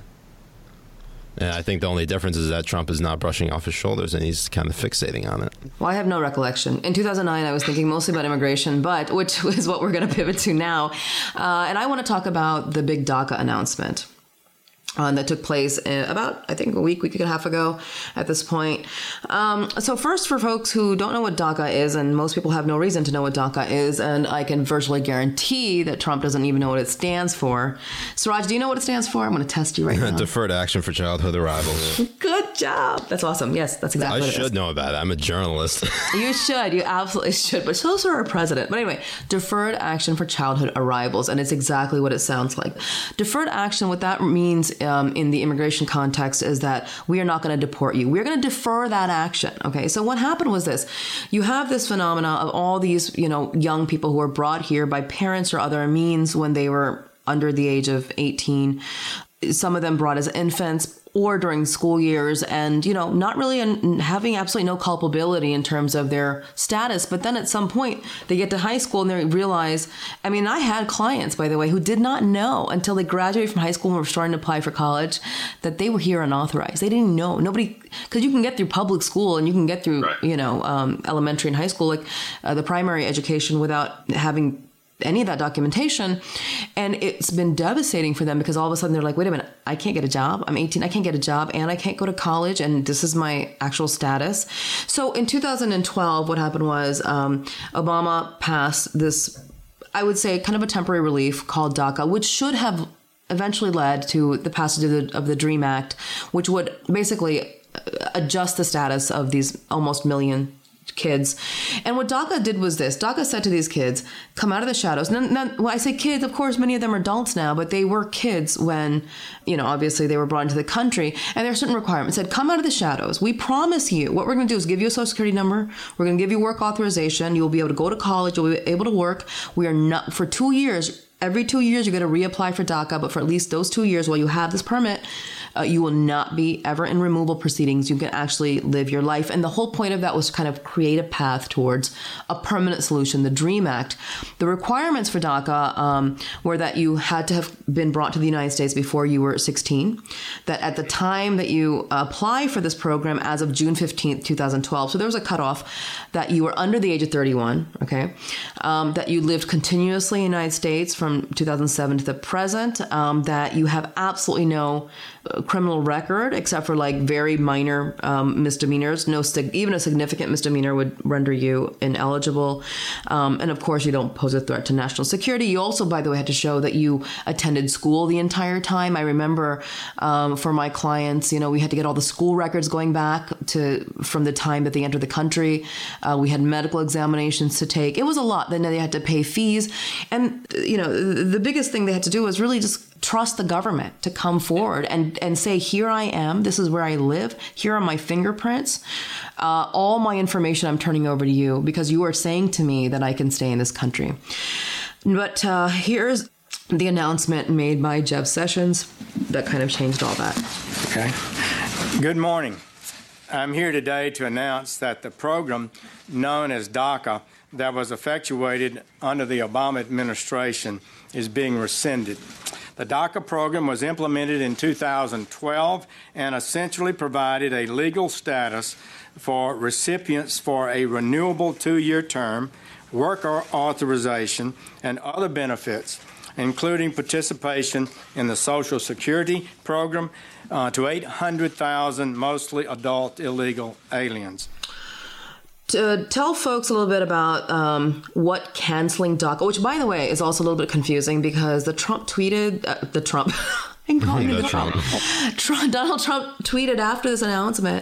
And I think the only difference is that Trump is not brushing off his shoulders, and he's kind of fixating on it. Well, I have no recollection. In two thousand nine, I was thinking mostly about immigration, but which is what we're going to pivot to now. Uh, and I want to talk about the big DACA announcement. Uh, that took place in about, I think, a week, week and a half ago at this point. Um, so first, for folks who don't know what DACA is, and most people have no reason to know what DACA is, and I can virtually guarantee that Trump doesn't even know what it stands for. Suraj, do you know what it stands for? I'm going to test you right now. Deferred Action for Childhood Arrivals. Good job. That's awesome. Yes, that's exactly I what it is. I should know about it. I'm a journalist. You should. You absolutely should. But so is our president. But anyway, Deferred Action for Childhood Arrivals, and it's exactly what it sounds like. Deferred Action, what that means Um, in the immigration context is that we are not going to deport you. We're going to defer that action. Okay. So what happened was this: you have this phenomena of all these, you know, young people who were brought here by parents or other means when they were under the age of eighteen. Some of them brought as infants or during school years, and, you know, not really in, having absolutely no culpability in terms of their status. But then at some point they get to high school and they realize, I mean, I had clients, by the way, who did not know until they graduated from high school and were starting to apply for college that they were here unauthorized. They didn't know. Nobody, because you can get through public school and you can get through, right. you know, um, elementary and high school, like uh, the primary education, without having any of that documentation. And it's been devastating for them because all of a sudden they're like, wait a minute, I can't get a job. I'm eighteen. I can't get a job and I can't go to college. And this is my actual status. So in two thousand twelve, what happened was um, Obama passed this, I would say, kind of a temporary relief called DACA, which should have eventually led to the passage of the, of the DREAM Act, which would basically adjust the status of these almost million kids. And what DACA did was this. DACA said to these kids, come out of the shadows. And then, when I say kids, of course, many of them are adults now, but they were kids when, you know, obviously they were brought into the country. And there are certain requirements. It said, come out of the shadows. We promise you, what we're going to do is give you a social security number. We're going to give you work authorization. You'll be able to go to college. You'll be able to work. We are not, for two years, every two years, you're going to reapply for DACA. But for at least those two years while you have this permit, Uh, you will not be ever in removal proceedings. You can actually live your life. And the whole point of that was to kind of create a path towards a permanent solution, the DREAM Act. The requirements for DACA um, were that you had to have been brought to the United States before you were sixteen, that at the time that you apply for this program as of June fifteenth, twenty twelve, so there was a cutoff, that you were under the age of thirty-one, okay, um, that you lived continuously in the United States from two thousand seven to the present, um, that you have absolutely no criminal record except for like very minor um, misdemeanors. No, even a significant misdemeanor would render you ineligible. Um, and of course, you don't pose a threat to national security. You also, by the way, had to show that you attended school the entire time. I remember um, for my clients, you know, we had to get all the school records going back to from the time that they entered the country. Uh, we had medical examinations to take. It was a lot. Then they had to pay fees. And, you know, the biggest thing they had to do was really just trust the government to come forward and, and say, here I am, this is where I live, here are my fingerprints, uh, all my information I'm turning over to you because you are saying to me that I can stay in this country. But uh, here's the announcement made by Jeff Sessions that kind of changed all that. Okay. Good morning. I'm here today to announce that the program known as DACA that was effectuated under the Obama administration is being rescinded. The DACA program was implemented in two thousand twelve and essentially provided a legal status for recipients for a renewable two-year term, work authorization, and other benefits, including participation in the Social Security program uh, to eight hundred thousand mostly adult illegal aliens. To tell folks a little bit about um, what canceling DACA, which, by the way, is also a little bit confusing because the Trump tweeted, uh, the Trump, I'm calling him Trump. Trump. Donald Trump tweeted after this announcement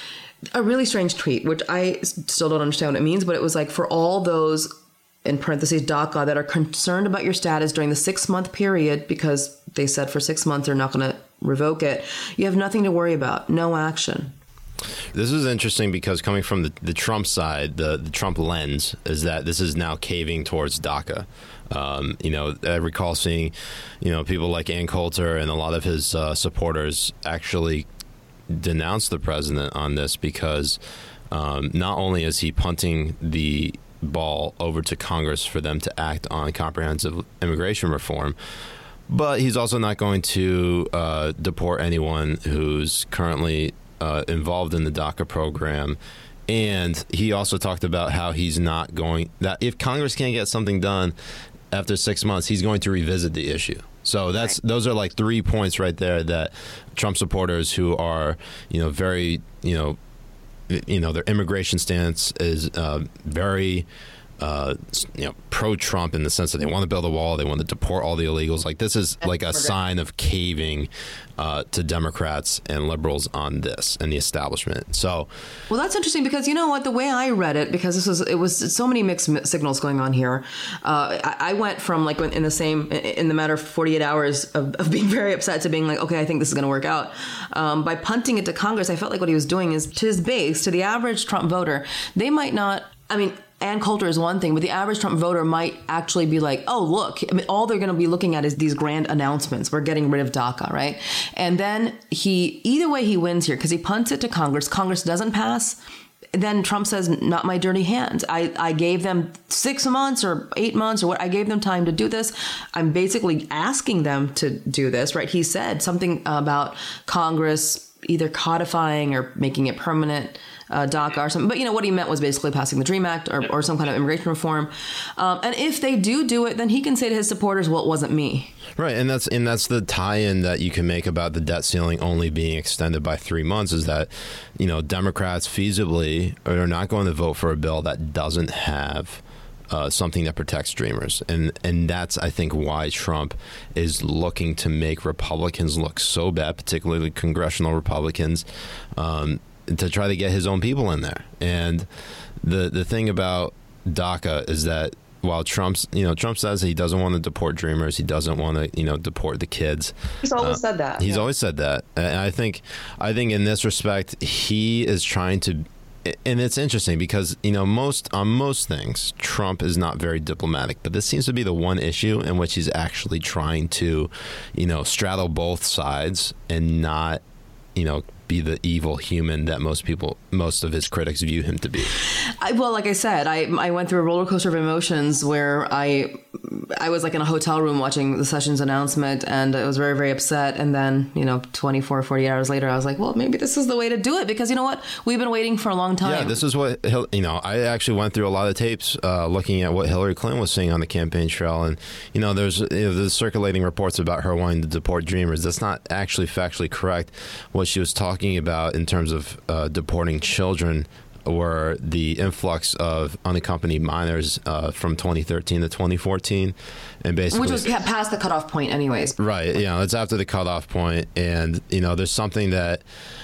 a really strange tweet, which I still don't understand what it means, but it was like, for all those, in parentheses, DACA, that are concerned about your status during the six-month period, because they said for six months they're not going to revoke it, you have nothing to worry about, no action. This is interesting because coming from the, the Trump side, the, the Trump lens is that this is now caving towards DACA. Um, you know, I recall seeing, you know, people like Ann Coulter and a lot of his uh, supporters actually denounce the president on this because um, not only is he punting the ball over to Congress for them to act on comprehensive immigration reform, but he's also not going to uh, deport anyone who's currently uh, involved in the DACA program. And he also talked about how he's not going, that if Congress can't get something done after six months, he's going to revisit the issue. So that's right. Those are like three points right there that Trump supporters who are, you know, very, you know, you know, their immigration stance is uh, very, uh, you know, pro-Trump in the sense that they want to build a wall, they want to deport all the illegals. Like this is like a sign of caving uh, to Democrats and liberals on this and the establishment. So, well, that's interesting because you know what, the way I read it, because this was it was so many mixed signals going on here. Uh, I, I went from like in the same in the matter of forty-eight hours of, of being very upset to being like, okay, I think this is going to work out. Um, by punting it to Congress, I felt like what he was doing is to his base, to the average Trump voter, they might not. I mean, Ann Coulter is one thing, but the average Trump voter might actually be like, oh, look, I mean, all they're going to be looking at is these grand announcements. We're getting rid of DACA, right? And then he, either way he wins here, because he punts it to Congress. Congress doesn't pass. Then Trump says, not my dirty hands. I, I gave them six months or eight months or what. I gave them time to do this. I'm basically asking them to do this, right? He said something about Congress either codifying or making it permanent, uh, DACA or something. But, you know, what he meant was basically passing the DREAM Act or, or some kind of immigration reform. Um, and if they do do it, then he can say to his supporters, well, it wasn't me. Right. And that's and that's the tie-in that you can make about the debt ceiling only being extended by three months is that, you know, Democrats feasibly are not going to vote for a bill that doesn't have Uh, something that protects dreamers. And and that's, I think, why Trump is looking to make Republicans look so bad, particularly congressional Republicans, um, to try to get his own people in there. And the the thing about DACA is that while Trump's, you know, Trump says he doesn't want to deport dreamers, he doesn't want to, you know, deport the kids. He's always uh, said that. He's yeah. always said that. And I think, I think in this respect, he is trying to. And it's interesting because, you know, most on most things, Trump is not very diplomatic. But this seems to be the one issue in which he's actually trying to, you know, straddle both sides and not, you know, be the evil human that most people, most of his critics view him to be. I, well, like I said, I I went through a roller coaster of emotions where I I was like in a hotel room watching the Sessions announcement and I was very, very upset. And then, you know, twenty-four, forty-eight hours later, I was like, well, maybe this is the way to do it because you know what? We've been waiting for a long time. Yeah, this is what, you know, I actually went through a lot of tapes uh, looking at what Hillary Clinton was saying on the campaign trail. And, you know, there's, you know, there's circulating reports about her wanting to deport dreamers. That's not actually factually correct. What she was talking about in terms of uh, deporting children were the influx of unaccompanied minors uh, from twenty thirteen to twenty fourteen, and basically, which was past the cutoff point, anyways. Right, you know, it's after the cutoff point, and you know, there's something that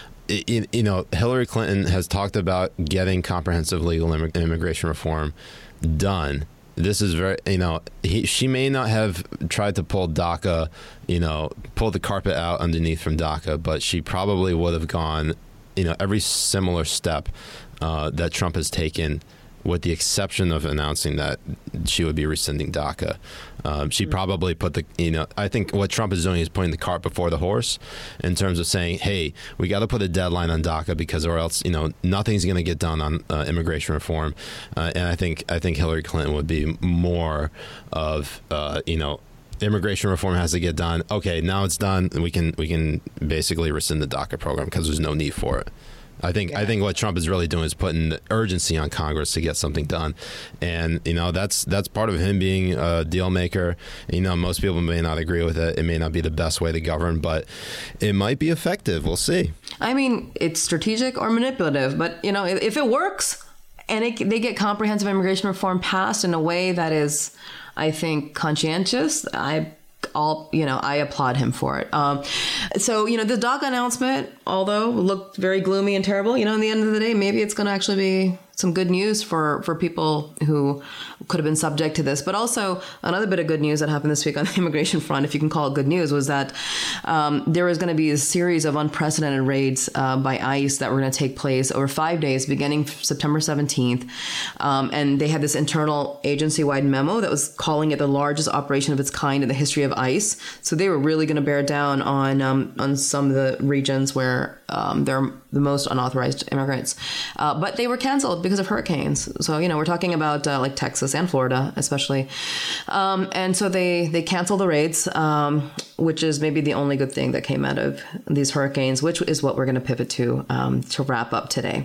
you know, Hillary Clinton has talked about getting comprehensive legal immigration reform done. this is very, you know, he, she may not have tried to pull DACA, you know, pull the carpet out underneath from DACA, but she probably would have gone, you know, every similar step uh, that Trump has taken, with the exception of announcing that she would be rescinding DACA. Um, she probably put the, you know, I think what Trump is doing is putting the cart before the horse in terms of saying, hey, we got to put a deadline on DACA because or else, you know, nothing's going to get done on uh, immigration reform. Uh, and I think I think Hillary Clinton would be more of, uh, you know, immigration reform has to get done. OK, now it's done. We can we can basically rescind the DACA program because there's no need for it. I think yeah. I think what Trump is really doing is putting urgency on Congress to get something done, and you know that's that's part of him being a deal maker. You know, most people may not agree with it. It may not be the best way to govern, but it might be effective. We'll see. I mean, it's strategic or manipulative, but you know, if it works and it, they get comprehensive immigration reform passed in a way that is, I think, conscientious, I. All you know, I applaud him for it. Um, so, you know, the DACA announcement, although looked very gloomy and terrible, you know, in the end of the day, maybe it's going to actually be some good news for, for people who could have been subject to this. But also another bit of good news that happened this week on the immigration front, if you can call it good news, was that um, there was going to be a series of unprecedented raids uh, by ICE that were going to take place over five days, beginning September seventeenth. Um, and they had this internal agency-wide memo that was calling it the largest operation of its kind in the history of ICE. So they were really going to bear down on um, on some of the regions where um, there are the most unauthorized immigrants. Uh, but they were canceled because of hurricanes. So, you know, we're talking about uh, like Texas and Florida, especially. Um, and so they, they canceled the raids, um, which is maybe the only good thing that came out of these hurricanes, which is what we're going to pivot to um, to wrap up today.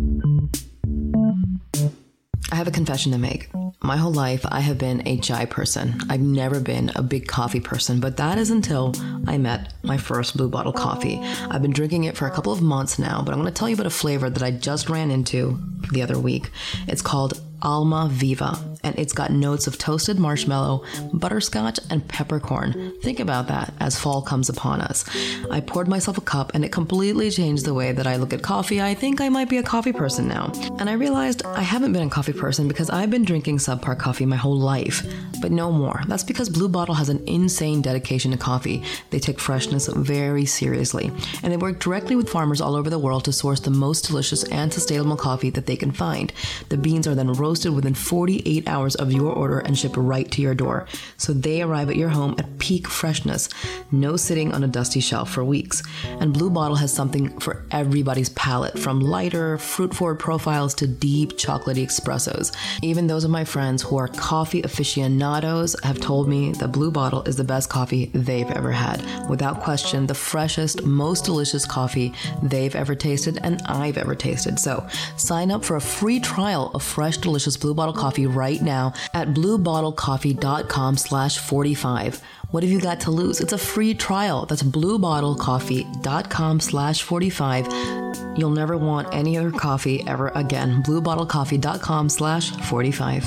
I have a confession to make. My whole life, I have been a chai person. I've never been a big coffee person, but that is until I met my first Blue Bottle coffee. I've been drinking it for a couple of months now, but I'm going to tell you about a flavor that I just ran into the other week. It's called Alma Viva, and it's got notes of toasted marshmallow, butterscotch, and peppercorn. Think about that as fall comes upon us. I poured myself a cup, and it completely changed the way that I look at coffee. I think I might be a coffee person now. And I realized I haven't been a coffee person because I've been drinking subpar coffee my whole life, but no more. That's because Blue Bottle has an insane dedication to coffee. They take freshness very seriously, and they work directly with farmers all over the world to source the most delicious and sustainable coffee that they can find. The beans are then roasted roasted within forty-eight hours of your order and shipped right to your door. So they arrive at your home at peak freshness, no sitting on a dusty shelf for weeks. And Blue Bottle has something for everybody's palate, from lighter, fruit-forward profiles to deep, chocolatey espressos. Even those of my friends who are coffee aficionados have told me that Blue Bottle is the best coffee they've ever had. Without question, the freshest, most delicious coffee they've ever tasted and I've ever tasted. So sign up for a free trial of fresh, delicious Blue Bottle coffee right now at bluebottlecoffee.com slash 45. What have you got to lose? It's a free trial. That's bluebottlecoffee.com slash 45. You'll never want any other coffee ever again. bluebottlecoffee.com slash 45.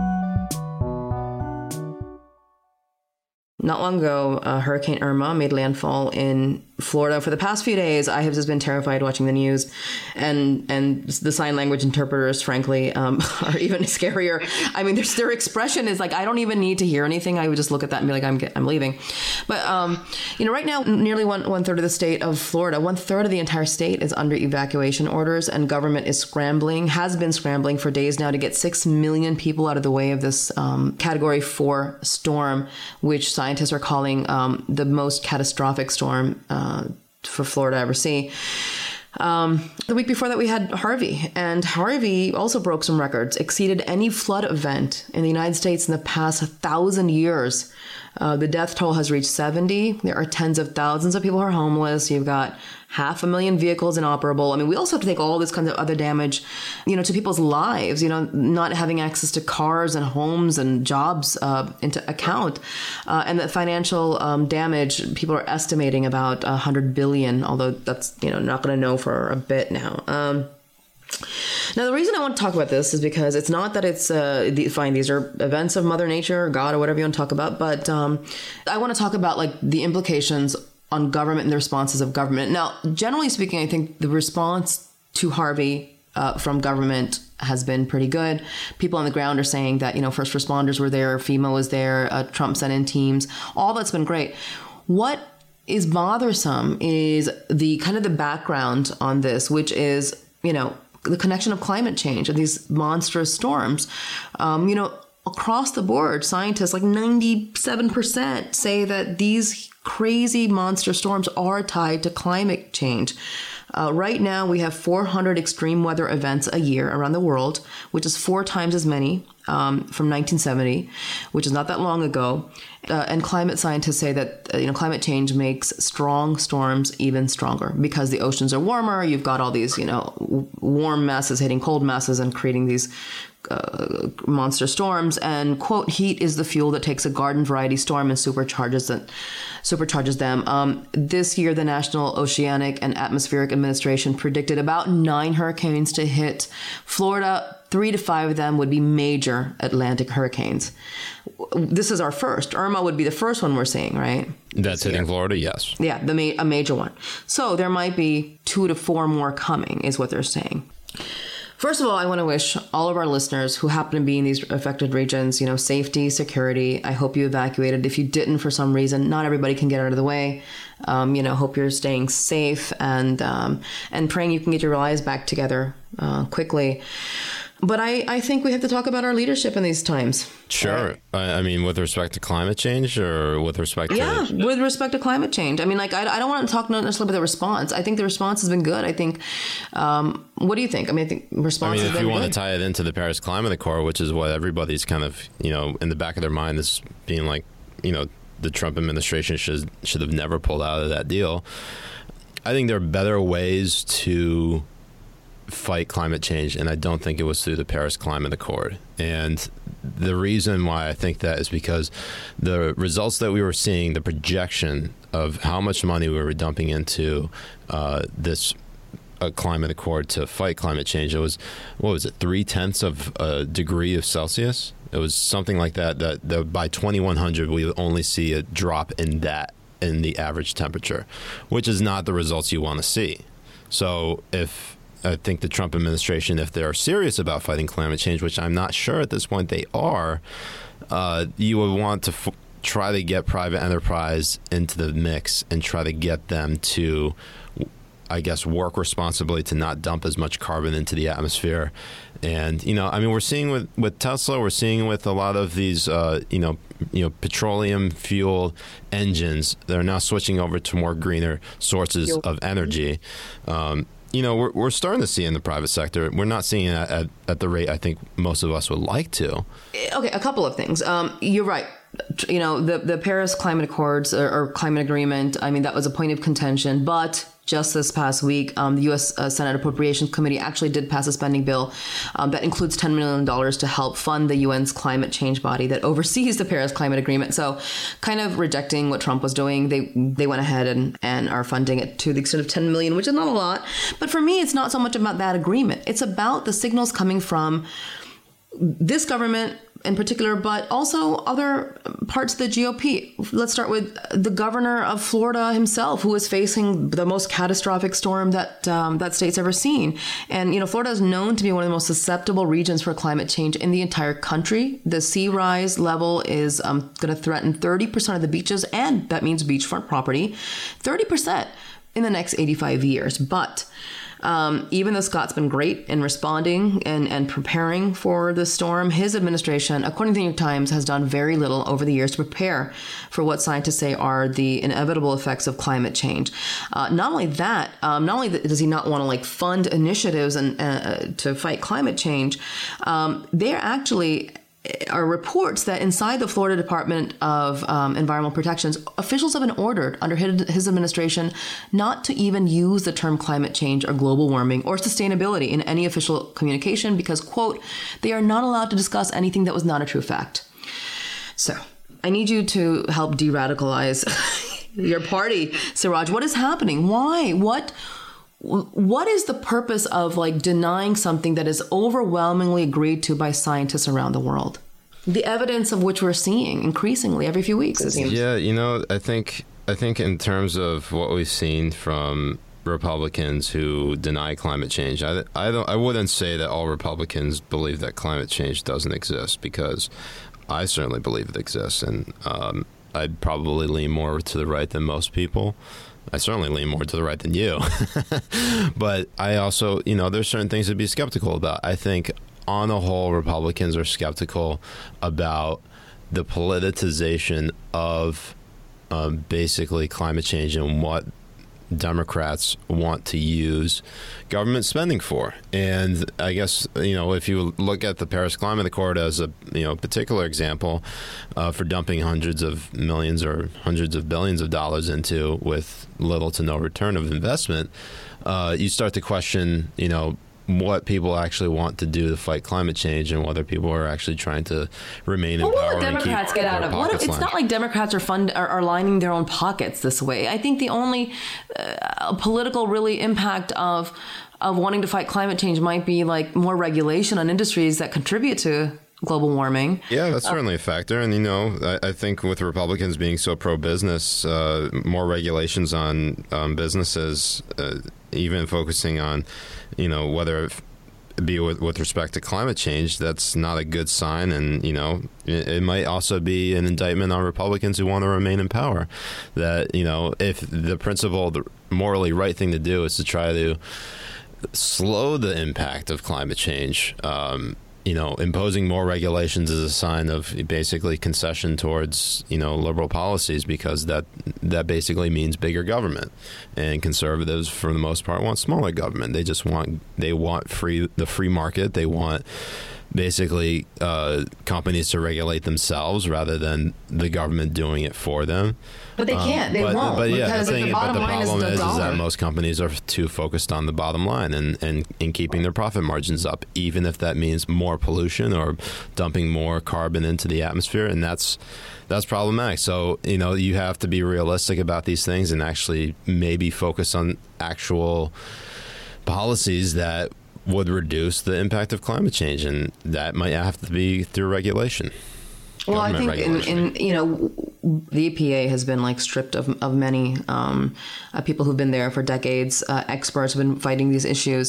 Not long ago, uh, Hurricane Irma made landfall in Florida. For the past few days, I have just been terrified watching the news, and and the sign language interpreters, frankly, um, are even scarier. I mean, their their expression is like, I don't even need to hear anything. I would just look at that and be like, I'm I'm leaving. But um, you know, right now, nearly one one third of the state of Florida, one third of the entire state is under evacuation orders, and government is scrambling, has been scrambling for days now to get six million people out of the way of this um, Category Four storm, which scientists are calling um, the most catastrophic storm Uh, Uh, for Florida ever see. Um, the week before that, we had Harvey, and Harvey also broke some records, exceeded any flood event in the United States in the past thousand years. Uh, the death toll has reached seventy. There are tens of thousands of people who are homeless. You've got half a million vehicles inoperable. I mean, we also have to take all this kind of other damage, you know, to people's lives, you know, not having access to cars and homes and jobs uh, into account. Uh, and the financial um, damage, people are estimating about one hundred billion, although that's, you know, not going to know for a bit now. Um, Now, the reason I want to talk about this is because it's not that it's, uh, the, fine, these are events of Mother Nature or God or whatever you want to talk about, but um, I want to talk about like the implications on government and the responses of government. Now, generally speaking, I think the response to Harvey uh, from government has been pretty good. People on the ground are saying that, you know, first responders were there, FEMA was there, uh, Trump sent in teams. All that's been great. What is bothersome is the kind of the background on this, which is, you know, the connection of climate change and these monstrous storms. Um, you know, across the board, scientists, like ninety-seven percent, say that these crazy monster storms are tied to climate change. Uh, right now, we have four hundred extreme weather events a year around the world, which is four times as many um, from nineteen seventy, which is not that long ago. Uh, and climate scientists say that uh, you know climate change makes strong storms even stronger because the oceans are warmer. You've got all these you know w- warm masses hitting cold masses and creating these Uh, monster storms. And quote, heat is the fuel that takes a garden variety storm and supercharges it, supercharges them. Um, this year, the National Oceanic and Atmospheric Administration predicted about nine hurricanes to hit Florida. Three to five of them would be major Atlantic hurricanes. This is our first. Irma would be the first one we're seeing, right? That's hitting Florida, yes. Yeah, the ma- a major one. So there might be two to four more coming, is what they're saying. First of all, I want to wish all of our listeners who happen to be in these affected regions, you know, safety, security. I hope you evacuated. If you didn't for some reason, not everybody can get out of the way. Um, you know, hope you're staying safe and um, and praying you can get your lives back together uh, quickly. But I, I think we have to talk about our leadership in these times. Sure. Right? I, I mean, with respect to climate change or with respect to... Yeah, with respect to climate change. I mean, like, I, I don't want to talk necessarily about the response. I think the response has been good. I think, um, what do you think? I mean, I think response I mean, has if been you want good. to tie it into the Paris Climate Accord, which is what everybody's kind of, you know, in the back of their mind is being like, you know, the Trump administration should should have never pulled out of that deal. I think there are better ways to fight climate change, and I don't think it was through the Paris Climate Accord. And the reason why I think that is because the results that we were seeing, the projection of how much money we were dumping into uh, this uh, climate accord to fight climate change, it was, what was it, three-tenths of a degree of Celsius? It was something like that, that, that by twenty-one hundred, we would only see a drop in that, in the average temperature, which is not the results you want to see. So if I think the Trump administration, if they're serious about fighting climate change, which I'm not sure at this point they are, uh, you would want to f- try to get private enterprise into the mix and try to get them to, I guess, work responsibly to not dump as much carbon into the atmosphere. And, you know, I mean, we're seeing with, with Tesla, we're seeing with a lot of these, uh, you know, you know, petroleum fuel engines that are now switching over to more greener sources of energy. Um, You know, we're we're starting to see in the private sector. We're not seeing it at, at the rate I think most of us would like to. Okay, a couple of things. Um, you're right. You know, the, the Paris Climate Accords or, or climate agreement, I mean, that was a point of contention. But just this past week, um, the U S Uh, Senate Appropriations Committee actually did pass a spending bill um, that includes ten million dollars to help fund the U N's climate change body that oversees the Paris Climate Agreement. So kind of rejecting what Trump was doing, they they went ahead and, and are funding it to the extent of ten million dollars, which is not a lot. But for me, it's not so much about that agreement. It's about the signals coming from this government in particular, but also other parts of the G O P. Let's start with the governor of Florida himself, who is facing the most catastrophic storm that um, that state's ever seen. And, you know, Florida is known to be one of the most susceptible regions for climate change in the entire country. The sea rise level is um, going to threaten thirty percent of the beaches, and that means beachfront property, thirty percent in the next eighty-five years. But Um, even though Scott's been great in responding and, and preparing for the storm, his administration, according to the New York Times, has done very little over the years to prepare for what scientists say are the inevitable effects of climate change. Uh, not only that, um, not only does he not want to like fund initiatives and uh, to fight climate change, um, they're actually are reports that inside the Florida Department of um, Environmental Protections, officials have been ordered under his, his administration not to even use the term climate change or global warming or sustainability in any official communication because, quote, they are not allowed to discuss anything that was not a true fact. So I need you to help de-radicalize your party, Siraj. What is happening? Why? What? What is the purpose of like denying something that is overwhelmingly agreed to by scientists around the world? The evidence of which we're seeing increasingly every few weeks, it seems. Yeah, you know, I think I think in terms of what we've seen from Republicans who deny climate change. I, I don't. I wouldn't say that all Republicans believe that climate change doesn't exist, because I certainly believe it exists, and um, I'd probably lean more to the right than most people. I certainly lean more to the right than you. But I also, you know, there's certain things to be skeptical about. I think on the whole, Republicans are skeptical about the politicization of um, basically climate change and what Democrats want to use government spending for. And I guess, you know, if you look at the Paris Climate Accord as a, you know, particular example uh, for dumping hundreds of millions or hundreds of billions of dollars into with little to no return of investment, uh, you start to question, you know, what people actually want to do to fight climate change and whether people are actually trying to remain in well, power. What will Democrats get out of it? It's lined. Not like Democrats are fund are, are lining their own pockets this way. I think the only uh, political really impact of of wanting to fight climate change might be like more regulation on industries that contribute to global warming. Yeah, that's certainly a factor. And, you know, I, I think with Republicans being so pro-business, uh, more regulations on um, businesses, uh, even focusing on, you know, whether it be with, with respect to climate change, that's not a good sign. And, you know, it, it might also be an indictment on Republicans who want to remain in power. That, you know, if the principle, the morally right thing to do is to try to slow the impact of climate change, um, you know, imposing more regulations is a sign of basically concession towards, you know, liberal policies, because that that basically means bigger government. And conservatives, for the most part, want smaller government. They just want they want free the free market. They want basically uh, companies to regulate themselves rather than the government doing it for them. But they can't. Um, they but, won't. But yeah, the, thing, the but the problem is, the is, is that dollar. most companies are too focused on the bottom line and, and, and keeping their profit margins up, even if that means more pollution or dumping more carbon into the atmosphere. And that's that's problematic. So, you know, you have to be realistic about these things and actually maybe focus on actual policies that would reduce the impact of climate change. And that might have to be through regulation. Well, I think in, in, you know, the E P A has been like stripped of, of many um, uh, people who've been there for decades. Uh, experts have been fighting these issues.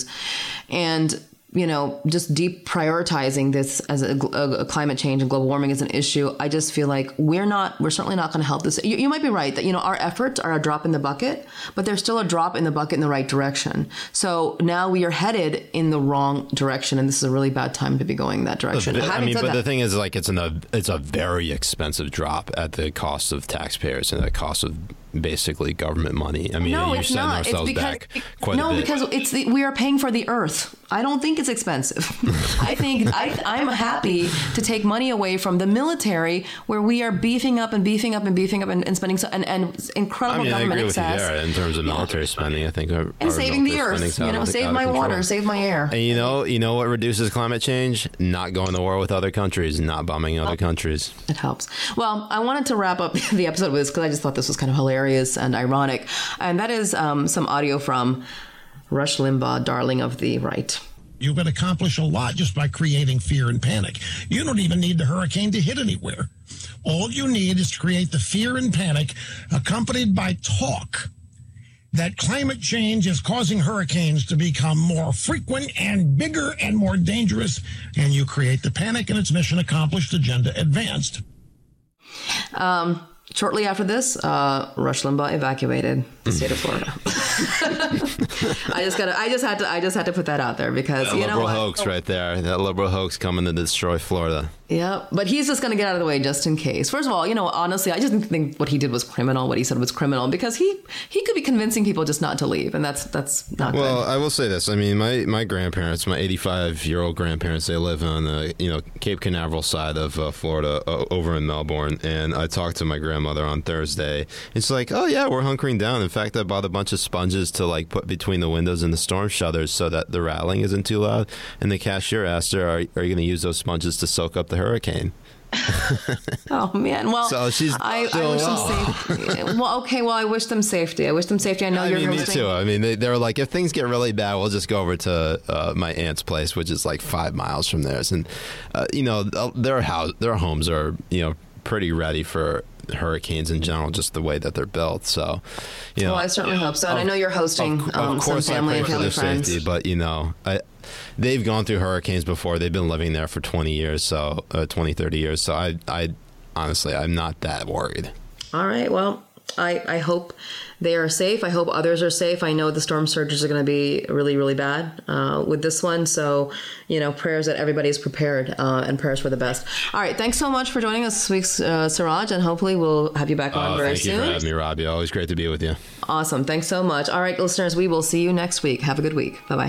And, you know, just deprioritizing this as a, a, a climate change and global warming is an issue. I just feel like we're not, we're certainly not going to help this. You, you might be right that, you know, our efforts are a drop in the bucket, but there's still a drop in the bucket in the right direction. So now we are headed in the wrong direction, and this is a really bad time to be going that direction. But, I mean, but that, the thing is, like, it's an, a, it's a very expensive drop at the cost of taxpayers and the cost of basically government money. I mean, no, you're it's setting not. ourselves it's because, back quite no, a bit. because it's the, we are paying for the earth. I don't think it's expensive. I think I, I'm happy to take money away from the military, where we are beefing up and beefing up and beefing up and, and spending so, and, and incredible I mean, government I agree excess. with you there in terms of military spending. I think our, and our saving the military earth, spending's you out know, of- save out of my control. water, save my air. And you know, you know what reduces climate change? Not going to war with other countries, not bombing other countries. It helps. Well, I wanted to wrap up the episode with this because I just thought this was kind of hilarious and ironic. And that is um, some audio from Rush Limbaugh, darling of the right. You can accomplish a lot just by creating fear and panic. You don't even need the hurricane to hit anywhere. All you need is to create the fear and panic accompanied by talk that climate change is causing hurricanes to become more frequent and bigger and more dangerous. And you create the panic, and its mission accomplished, agenda advanced. Um, shortly after this, uh, Rush Limbaugh evacuated the state of Florida. I just got I just had to I just had to put that out there because That you know liberal what? hoax right there. That liberal hoax coming to destroy Florida. Yeah, but he's just going to get out of the way just in case. First of all, you know, honestly, I just didn't think what he did was criminal. What he said was criminal because he he could be convincing people just not to leave, and that's that's not Well, good. I will say this. I mean, my, my grandparents, my eighty-five-year-old grandparents, they live on the, you know, Cape Canaveral side of uh, Florida, uh, over in Melbourne. And I talked to my grandmother on Thursday. It's like, oh, yeah, we're hunkering down. In fact, I bought a bunch of sponges to, like, put between the windows and the storm shutters so that the rattling isn't too loud. And the cashier asked her, are, are you going to use those sponges to soak up the hurricane? Oh man! Well, So she's I, I doing wish well. them safety. Well, okay. Well, I wish them safety. I wish them safety. I know I you're mean, me listening. too. I mean, they, they're like, if things get really bad, we'll just go over to uh, my aunt's place, which is like five miles from theirs. And, uh, you know, their house, their homes are, you know, pretty ready for hurricanes in general, just the way that they're built. So, you know, well, I certainly hope so. And of, I know you're hosting of, um, of course some family I pray and for family their friends. safety, but you know, I, they've gone through hurricanes before. They've been living there for twenty years, so uh, twenty, thirty years. So I, I honestly, I'm not that worried. All right. Well, I, I hope they are safe. I hope others are safe. I know the storm surges are going to be really, really bad uh, with this one. So, you know, prayers that everybody's prepared uh, and prayers for the best. All right. Thanks so much for joining us this week, uh, Siraj, and hopefully we'll have you back on oh, very thank soon. Thank you for having me, Robbie. Always great to be with you. Awesome. Thanks so much. All right, listeners, we will see you next week. Have a good week. Bye-bye.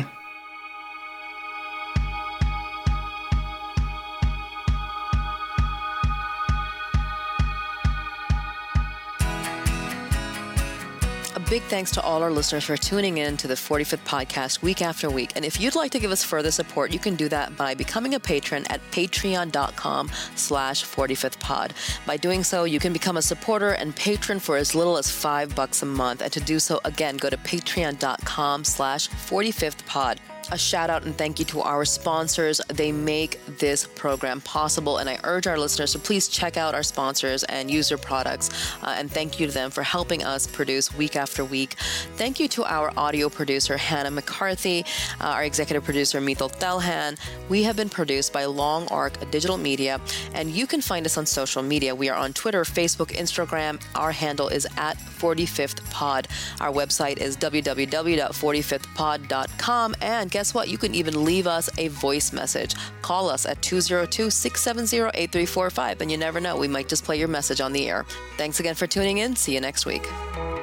Big thanks to all our listeners for tuning in to the forty-fifth podcast week after week. And if you'd like to give us further support, you can do that by becoming a patron at patreon.com slash 45th pod. By doing so, you can become a supporter and patron for as little as five bucks a month. And to do so, again, go to patreon.com slash 45th pod. A shout out and thank you to our sponsors. They make this program possible, and I urge our listeners to please check out our sponsors and use their products. Uh, and thank you to them for helping us produce week after week. Thank you to our audio producer, Hannah McCarthy, uh, our executive producer, Mithil Thelhan. We have been produced by Long Arc Digital Media, and you can find us on social media. We are on Twitter, Facebook, Instagram. Our handle is at forty-fifth pod. Our website is w w w dot forty-fifth pod dot com, and guess what? You can even leave us a voice message. Call us at two oh two, six seven zero, eight three four five, and you never know, we might just play your message on the air. Thanks again for tuning in. See you next week.